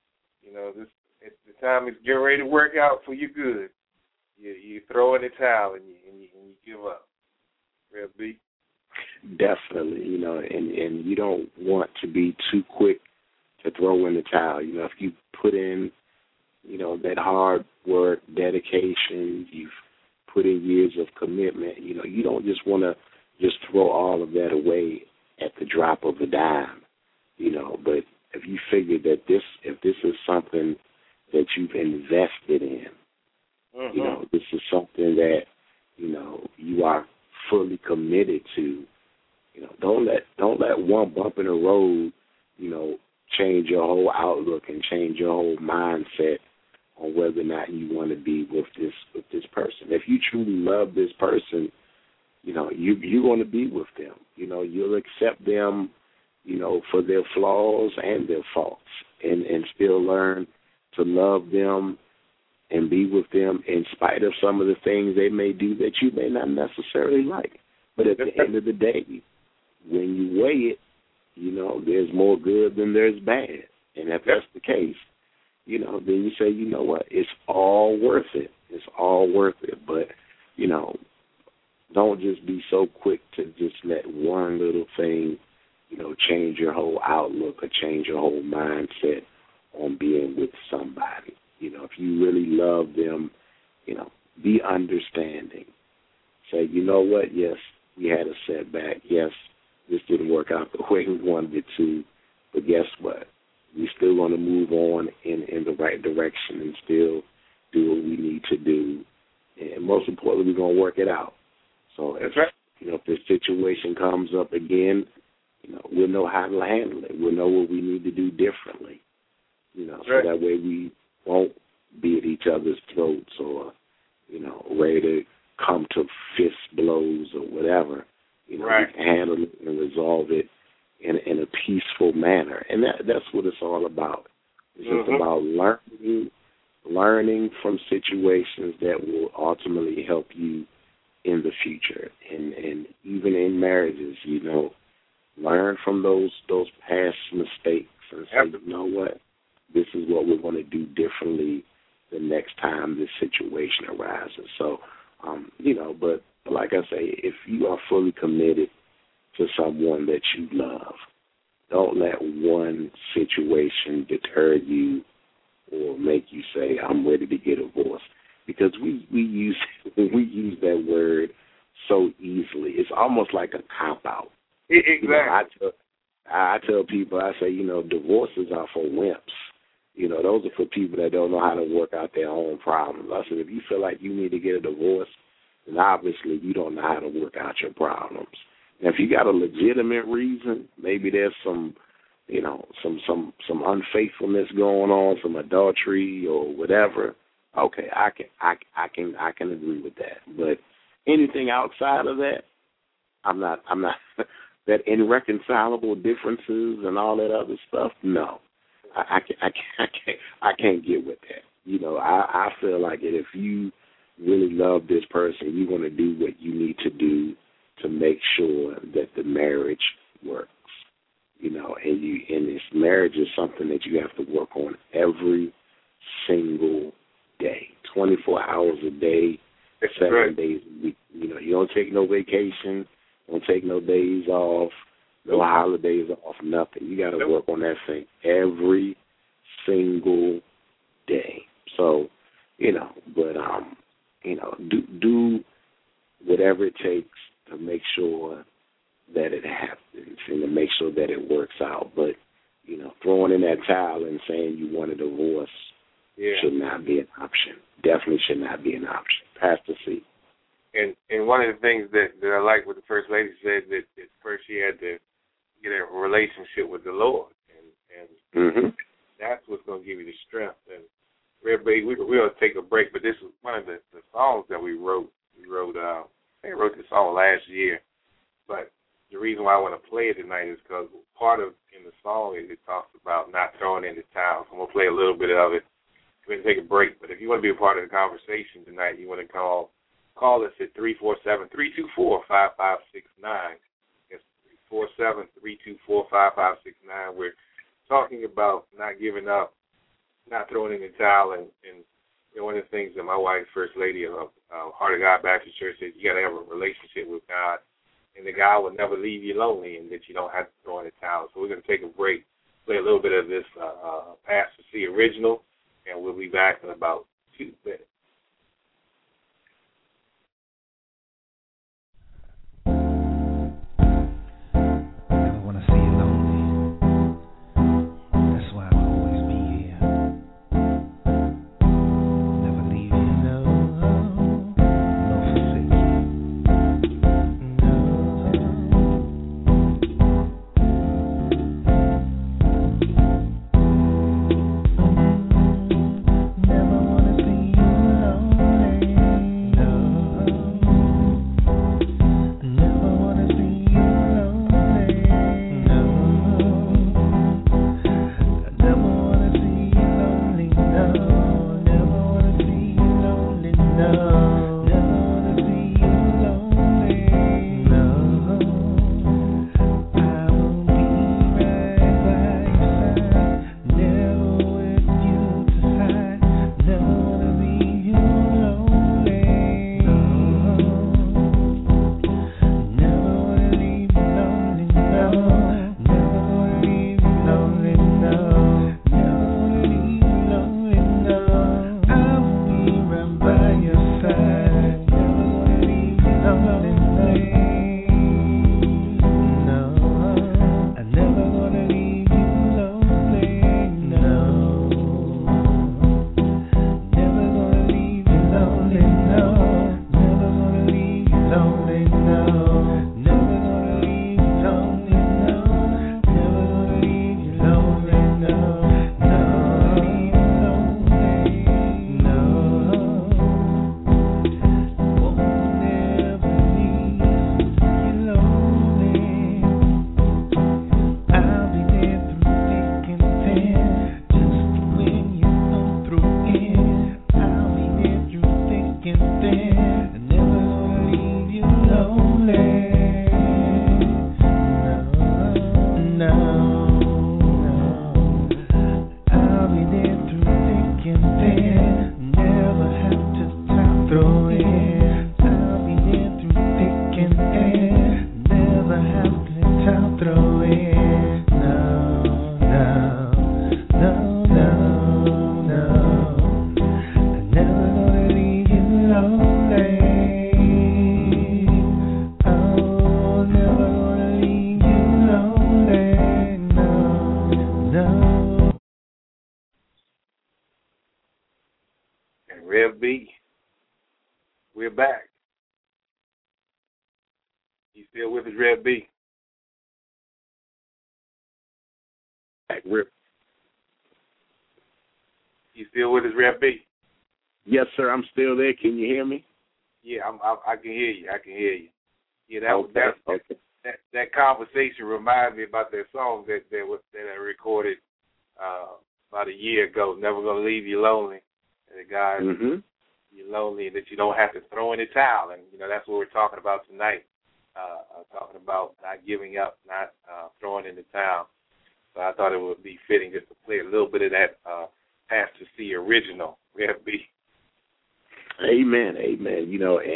[SPEAKER 3] At the time it's getting ready to work out for your good. You throw in the towel and you give up. Real B.
[SPEAKER 1] Definitely, and you don't want to be too quick to throw in the towel. If you put in, that hard work, dedication, you've put in years of commitment, you don't just want to just throw all of that away at the drop of a dime, but if you figure that if this is something that you've invested in, this is something that, you are fully committed to, don't let one bump in the road, change your whole outlook and change your whole mindset on whether or not you want to be with this person. If you truly love this person, you're going to be with them. You'll accept them, for their flaws and their faults, and still learn to love them and be with them in spite of some of the things they may do that you may not necessarily like. But at the end of the day, when you weigh it, there's more good than there's bad. And if that's the case, then you say, you know what, it's all worth it. It's all worth it. But, don't just be so quick to just let one little thing, change your whole outlook or change your whole mindset on being with somebody. If you really love them, be understanding. Say, you know what, yes, we had a setback. Yes, this didn't work out the way we wanted it to. But guess what? We still want to move on in the right direction and still do what we need to do. And most importantly, we're going to work it out. So if this situation comes up again, we'll know how to handle it. We'll know what we need to do differently. So that way we won't be at each other's throats or, ready to come to fist blows or whatever. We can handle it and resolve it in a peaceful manner. And that's what it's all about. It's just about learning from situations that will ultimately help you in the future. And even in marriages, learn from those past mistakes and say, you know what, this is what we're going to do differently the next time this situation arises. So, but like I say, if you are fully committed to someone that you love, don't let one situation deter you or make you say, I'm ready to get divorced. Because we use that word so easily. It's almost like a cop-out.
[SPEAKER 3] Exactly.
[SPEAKER 1] I tell people, I say, divorces are for wimps. Those are for people that don't know how to work out their own problems. I said, if you feel like you need to get a divorce, then obviously you don't know how to work out your problems. Now, if you got a legitimate reason, maybe there's some unfaithfulness going on, some adultery or whatever. Okay, I can agree with that. But anything outside of that, I'm not that irreconcilable differences and all that other stuff. No, I can't get with that. I feel like if you really love this person, you're going to do what you need to do to make sure that the marriage works. And this marriage is something that you have to work on every single day, 24 hours a day, 7 days a week. You don't take no vacation, don't take no days off, no holidays off, nothing. You got to work on that thing every single day. So, but do whatever it takes to make sure that it happens and to make sure that it works out. But, throwing in that towel and saying you want a divorce should not be an option. Definitely should not be an option. Pastor C.
[SPEAKER 3] And one of the things that I like what the First Lady said, that first she had to get a relationship with the Lord. And that's what's going to give you the strength. And Red Bay, we're going to take a break, but this is one of the songs that we wrote. I think I wrote this song last year. But the reason why I want to play it tonight is because part of in the song it talks about not throwing in the towel. So I'm going to play a little bit of it. We're going to take a break. But if you want to be a part of the conversation tonight, you want to call us at 347-324-5569. It's 347-324-5569. We're talking about not giving up, not throwing in the towel. And one of the things that my wife, First Lady of Heart of God Baptist Church, says you got to have a relationship with God. And the God will never leave you lonely, and that you don't have to throw in the towel. So we're going to take a break, play a little bit of this Pastor C original, and we'll be back in about 2 minutes.
[SPEAKER 2] Never want to see you lonely. That's why I'll always be here. Never leave you, no forsake you.
[SPEAKER 3] Rev B, we're back. You still with us, Rev B?
[SPEAKER 1] Rip.
[SPEAKER 3] You still with us, Rev B?
[SPEAKER 1] Yes, sir. I'm still there. Can you hear me?
[SPEAKER 3] Yeah, I can hear you. I can hear you. Yeah, that conversation reminded me about that song that I recorded about a year ago. Never Gonna Leave You Lonely. And the guy, you're lonely, and that you don't have to throw in the towel. And that's what we're talking about tonight. Talking about not giving up, not throwing in the towel. So I thought it would be fitting just to play a little bit of that Pastor C original, Rev B.
[SPEAKER 1] Amen, amen.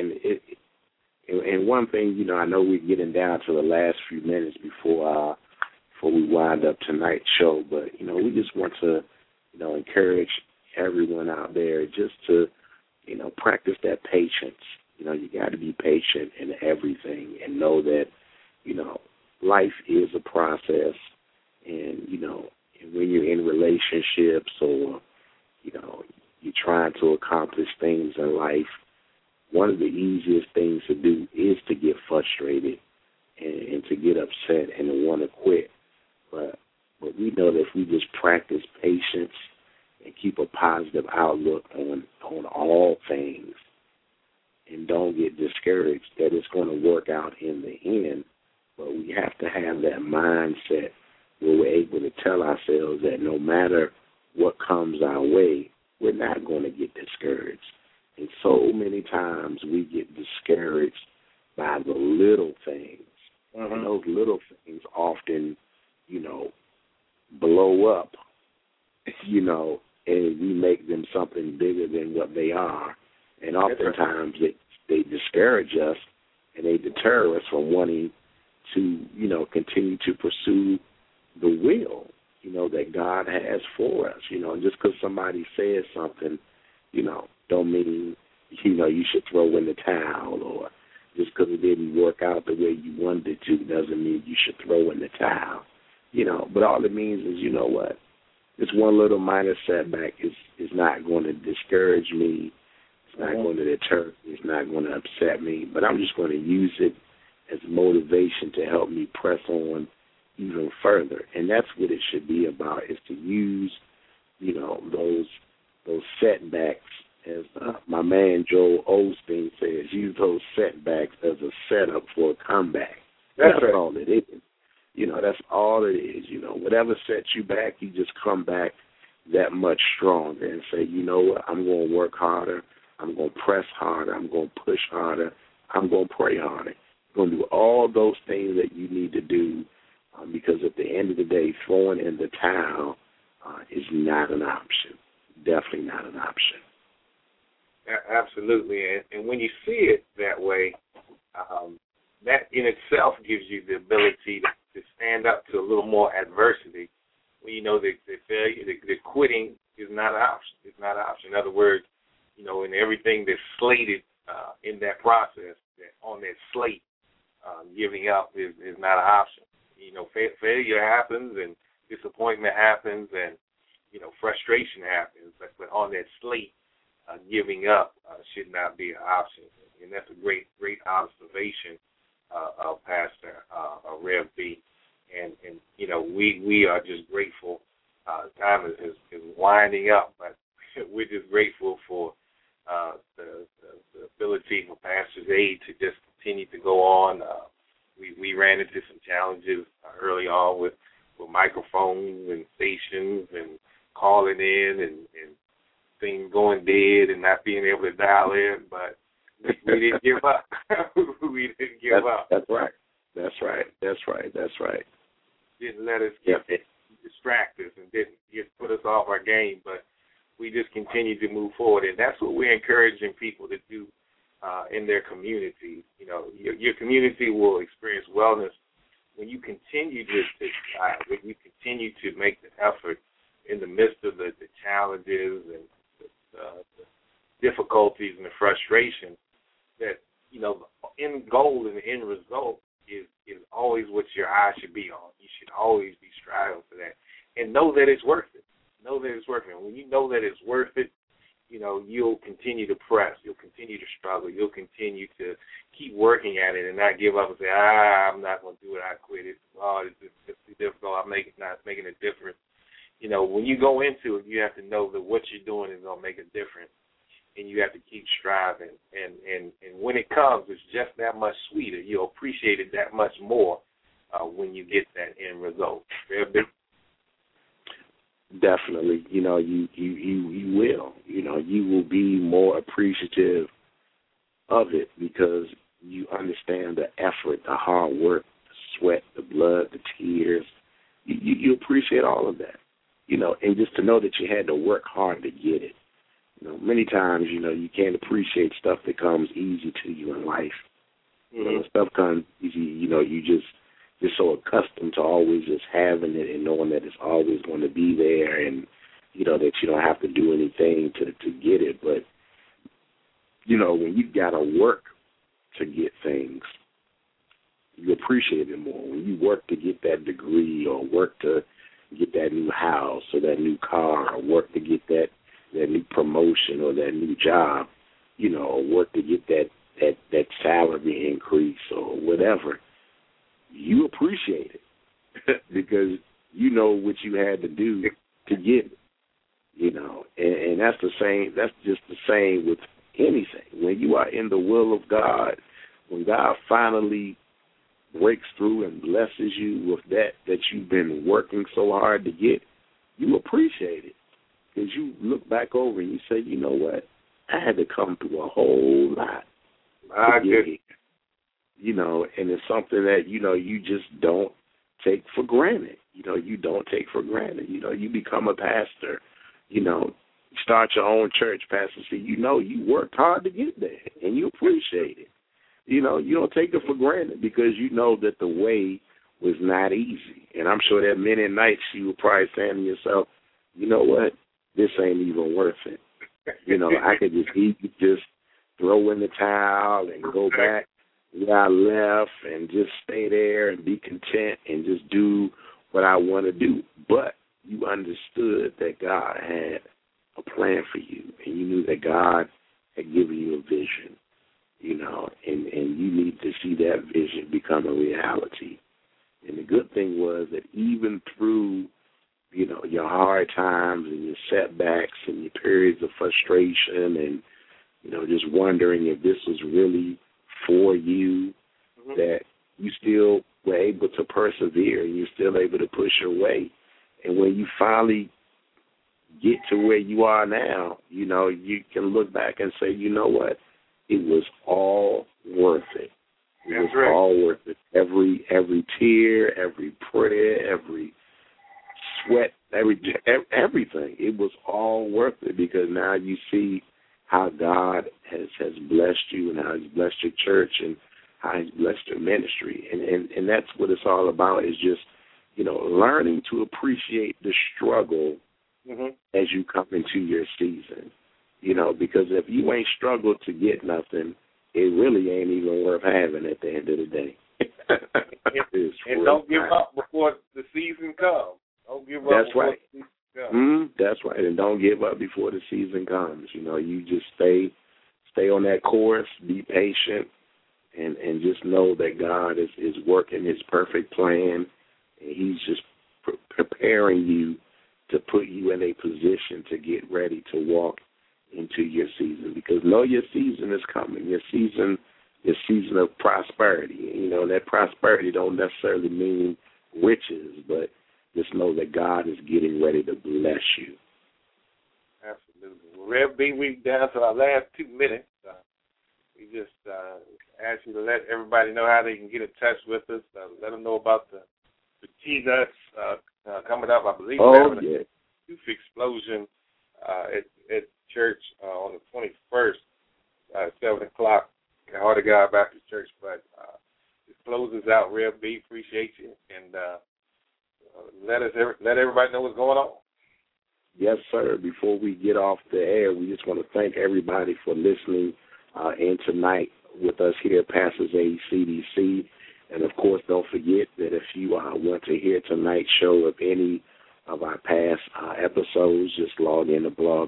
[SPEAKER 1] And one thing, I know we're getting down to the last few minutes before we wind up tonight's show, but we just want to, encourage everyone out there just to practice that patience. You got to be patient in everything and know that, life is a process. And, when you're in relationships or, you're trying to accomplish things in life, one of the easiest things to do is to get frustrated and to get upset and to want to quit. But we know that if we just practice patience and keep a positive outlook on all things and don't get discouraged, that it's going to work out in the end. But we have to have that mindset where we're able to tell ourselves that no matter what comes our way, we're not going to get discouraged. And so many times we get discouraged by the little things. Mm-hmm. And those little things often, blow up, and we make them something bigger than what they are. And oftentimes they discourage us and they deter us from wanting to, continue to pursue the will, that God has for us. Just because somebody says something, don't mean, you should throw in the towel, or just because it didn't work out the way you wanted it to doesn't mean you should throw in the towel. But all it means is, what? This one little minor setback is not going to discourage me. It's not going to deter me. It's not going to upset me. But I'm just going to use it as motivation to help me press on even further. And that's what it should be about, is to use, those setbacks, as my man Joel Osteen says, use those setbacks as a setup for a comeback. That's all it is. That's all it is. Whatever sets you back, you just come back that much stronger and say, what, I'm going to work harder. I'm going to press harder. I'm going to push harder. I'm going to pray harder. I'm going to do all those things that you need to do, because at the end of the day, throwing in the towel is not an option. Definitely not an option.
[SPEAKER 3] Absolutely. And when you see it that way, that in itself gives you the ability to stand up to a little more adversity, when you know that the failure, the quitting is not an option. It's not an option. In other words, in everything that's slated in that process, on that slate, giving up is not an option. Failure happens and disappointment happens and, frustration happens. But on that slate, giving up should not be an option. And that's a great observation of Pastor Rev B. And we are just grateful. Time is winding up, but we're just grateful for the ability for Pastor's aid to just continue to go on. We ran into some challenges early on with microphones and stations and calling in and things going dead and not being able to dial in, but we didn't give up. We didn't give up.
[SPEAKER 1] That's right.
[SPEAKER 3] Didn't let us get distract us and didn't put us off our game, but we just continue to move forward. And that's what we're encouraging people to do in their communities. Your community will experience wellness when you continue when you continue to make the effort in the midst of the challenges and the difficulties and the frustration, that the end goal and the end result is always what your eye should be on. You should always be striving for that, and know that it's worth it. Know that it's worth it. When you know that it's worth it, you'll continue to press. You'll continue to struggle. You'll continue to keep working at it and not give up and say, I'm not going to do it. I quit it. It's too difficult. I'm not making a difference. When you go into it, you have to know that what you're doing is going to make a difference, and you have to keep striving. And when it comes, it's just that much sweeter. You'll appreciate it that much more when you get that end result.
[SPEAKER 1] Definitely, you will. You will be more appreciative of it because you understand the effort, the hard work, the sweat, the blood, the tears. You appreciate all of that, and just to know that you had to work hard to get it. Many times, you can't appreciate stuff that comes easy to you in life.
[SPEAKER 3] Mm-hmm.
[SPEAKER 1] When stuff comes easy, you're so accustomed to always just having it and knowing that it's always going to be there, and that you don't have to do anything to get it. But when you got to work to get things, you appreciate it more. When you work to get that degree or work to get that new house or that new car or work to get that new promotion or that new job, or work to get that salary increase or whatever, you appreciate it because you know what you had to do to get it, and that's the same. That's just the same with anything. When you are in the will of God, when God finally breaks through and blesses you with that you've been working so hard to get, you appreciate it because you look back over and you say, you know what, I had to come through a whole lot to get it. And it's something that, you just don't take for granted. You don't take for granted. You become a pastor, start your own church, Pastor C. You worked hard to get there, and you appreciate it. You don't take it for granted because you know that the way was not easy. And I'm sure that many nights you were probably saying to yourself, you know what, this ain't even worth it. I could just throw in the towel and go back where I left and just stay there and be content and just do what I want to do. But you understood that God had a plan for you, and you knew that God had given you a vision, and you need to see that vision become a reality. And the good thing was that even through, your hard times and your setbacks and your periods of frustration and, just wondering if this was really for you, that you still were able to persevere and you're still able to push your way. And when you finally get to where you are now, you can look back and say, you know what, it was all worth it. It was all worth it. Every tear, every prayer, every sweat, everything. It was all worth it because now you see how God has blessed you and how He's blessed your church and how He's blessed your ministry. And that's what it's all about, is just, learning to appreciate the struggle as you come into your season. Because if you ain't struggled to get nothing, it really ain't even worth having at the end of the day.
[SPEAKER 3] and don't give up before the season comes. Don't give up.
[SPEAKER 1] That's right.
[SPEAKER 3] The season comes.
[SPEAKER 1] That's right. And don't give up before the season comes. You just stay on that course, be patient, and just know that God is working His perfect plan, and He's just preparing you to put you in a position to get ready to walk into your season, because know your season is coming. Your season of prosperity. That prosperity don't necessarily mean riches, but just know that God is getting ready to bless you.
[SPEAKER 3] Absolutely. Well, Rev B, we're down to our last 2 minutes. We just ask you to let everybody know how they can get in touch with us. Let them know about the T-Nuts coming up. I believe we're having a youth explosion at church on the 21st at 7 o'clock at Heart of God Baptist Church. But it closes out, Rev B. Appreciate you. And let everybody know what's going on.
[SPEAKER 1] Yes, sir. Before we get off the air, we just want to thank everybody for listening in tonight with us here at Pastors Aid CDC. And, of course, don't forget that if you want to hear tonight's show of any of our past episodes, just log in to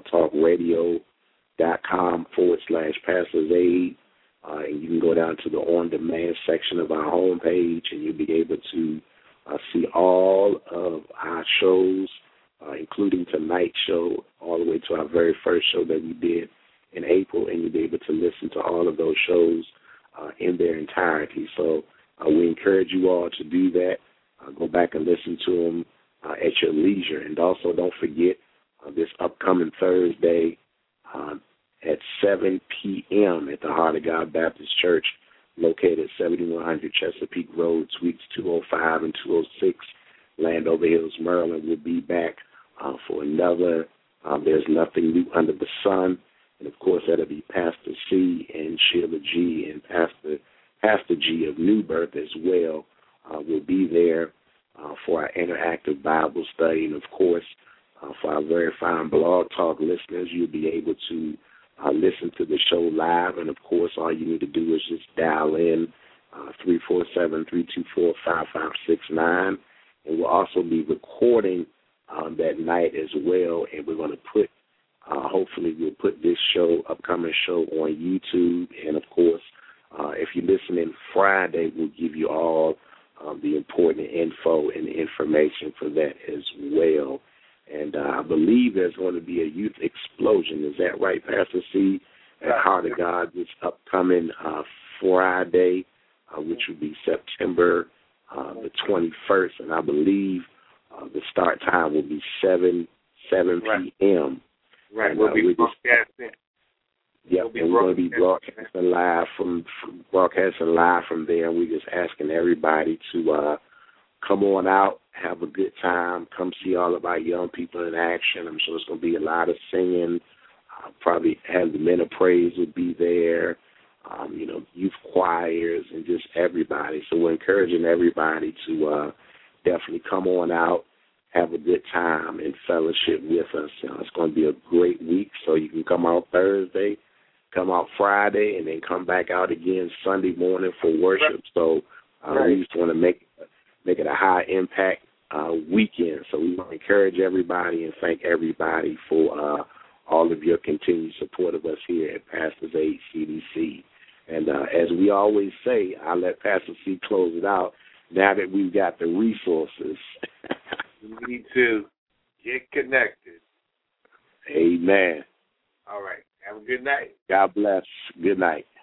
[SPEAKER 1] blogtalkradio.com/Pastors Aid. And you can go down to the on-demand section of our homepage, and you'll be able to see all of our shows, including tonight's show, all the way to our very first show that we did in April, and you'll be able to listen to all of those shows in their entirety. So we encourage you all to do that. Go back and listen to them at your leisure. And also don't forget this upcoming Thursday at 7 p.m. at the Heart of God Baptist Church, located at 7100 Chesapeake Road, Suites 205 and 206, Landover Hills, Maryland. We'll be back for another There's Nothing New Under the Sun. And, of course, that'll be Pastor C and Sheila G and Pastor G of New Birth as well. Will be there for our interactive Bible study. And, of course, for our very fine Blog Talk listeners, you'll be able to listen to the show live. And, of course, all you need to do is just dial in 347-324-5569. And we'll also be recording that night as well. And we're going to put, hopefully we'll put this upcoming show on YouTube. And, of course, if you're listening Friday, we'll give you all the important info and information for that as well. And I believe there's going to be a youth explosion. Is that right, Pastor C? At Heart of God this upcoming Friday, which will be September the 21st. And I believe the start time will be 7 p.m.
[SPEAKER 3] Right, we'll be broadcasting.
[SPEAKER 1] Yep, and we're going to be broadcasting live from there. And we're just asking everybody to come on out, have a good time, come see all of our young people in action. I'm sure it's going to be a lot of singing. Probably have the Men of Praise will be there, youth choirs and just everybody. So we're encouraging everybody to definitely come on out, have a good time and fellowship with us. It's going to be a great week, so you can come out Thursday, come out Friday, and then come back out again Sunday morning for worship. So we just want to make it a high-impact weekend. So we want to encourage everybody and thank everybody for all of your continued support of us here at Pastor's Aid CDC. And as we always say, I'll let Pastor C close it out now that we've got the resources.
[SPEAKER 3] You need to get connected.
[SPEAKER 1] Amen.
[SPEAKER 3] All right. Have a good night.
[SPEAKER 1] God bless. Good night.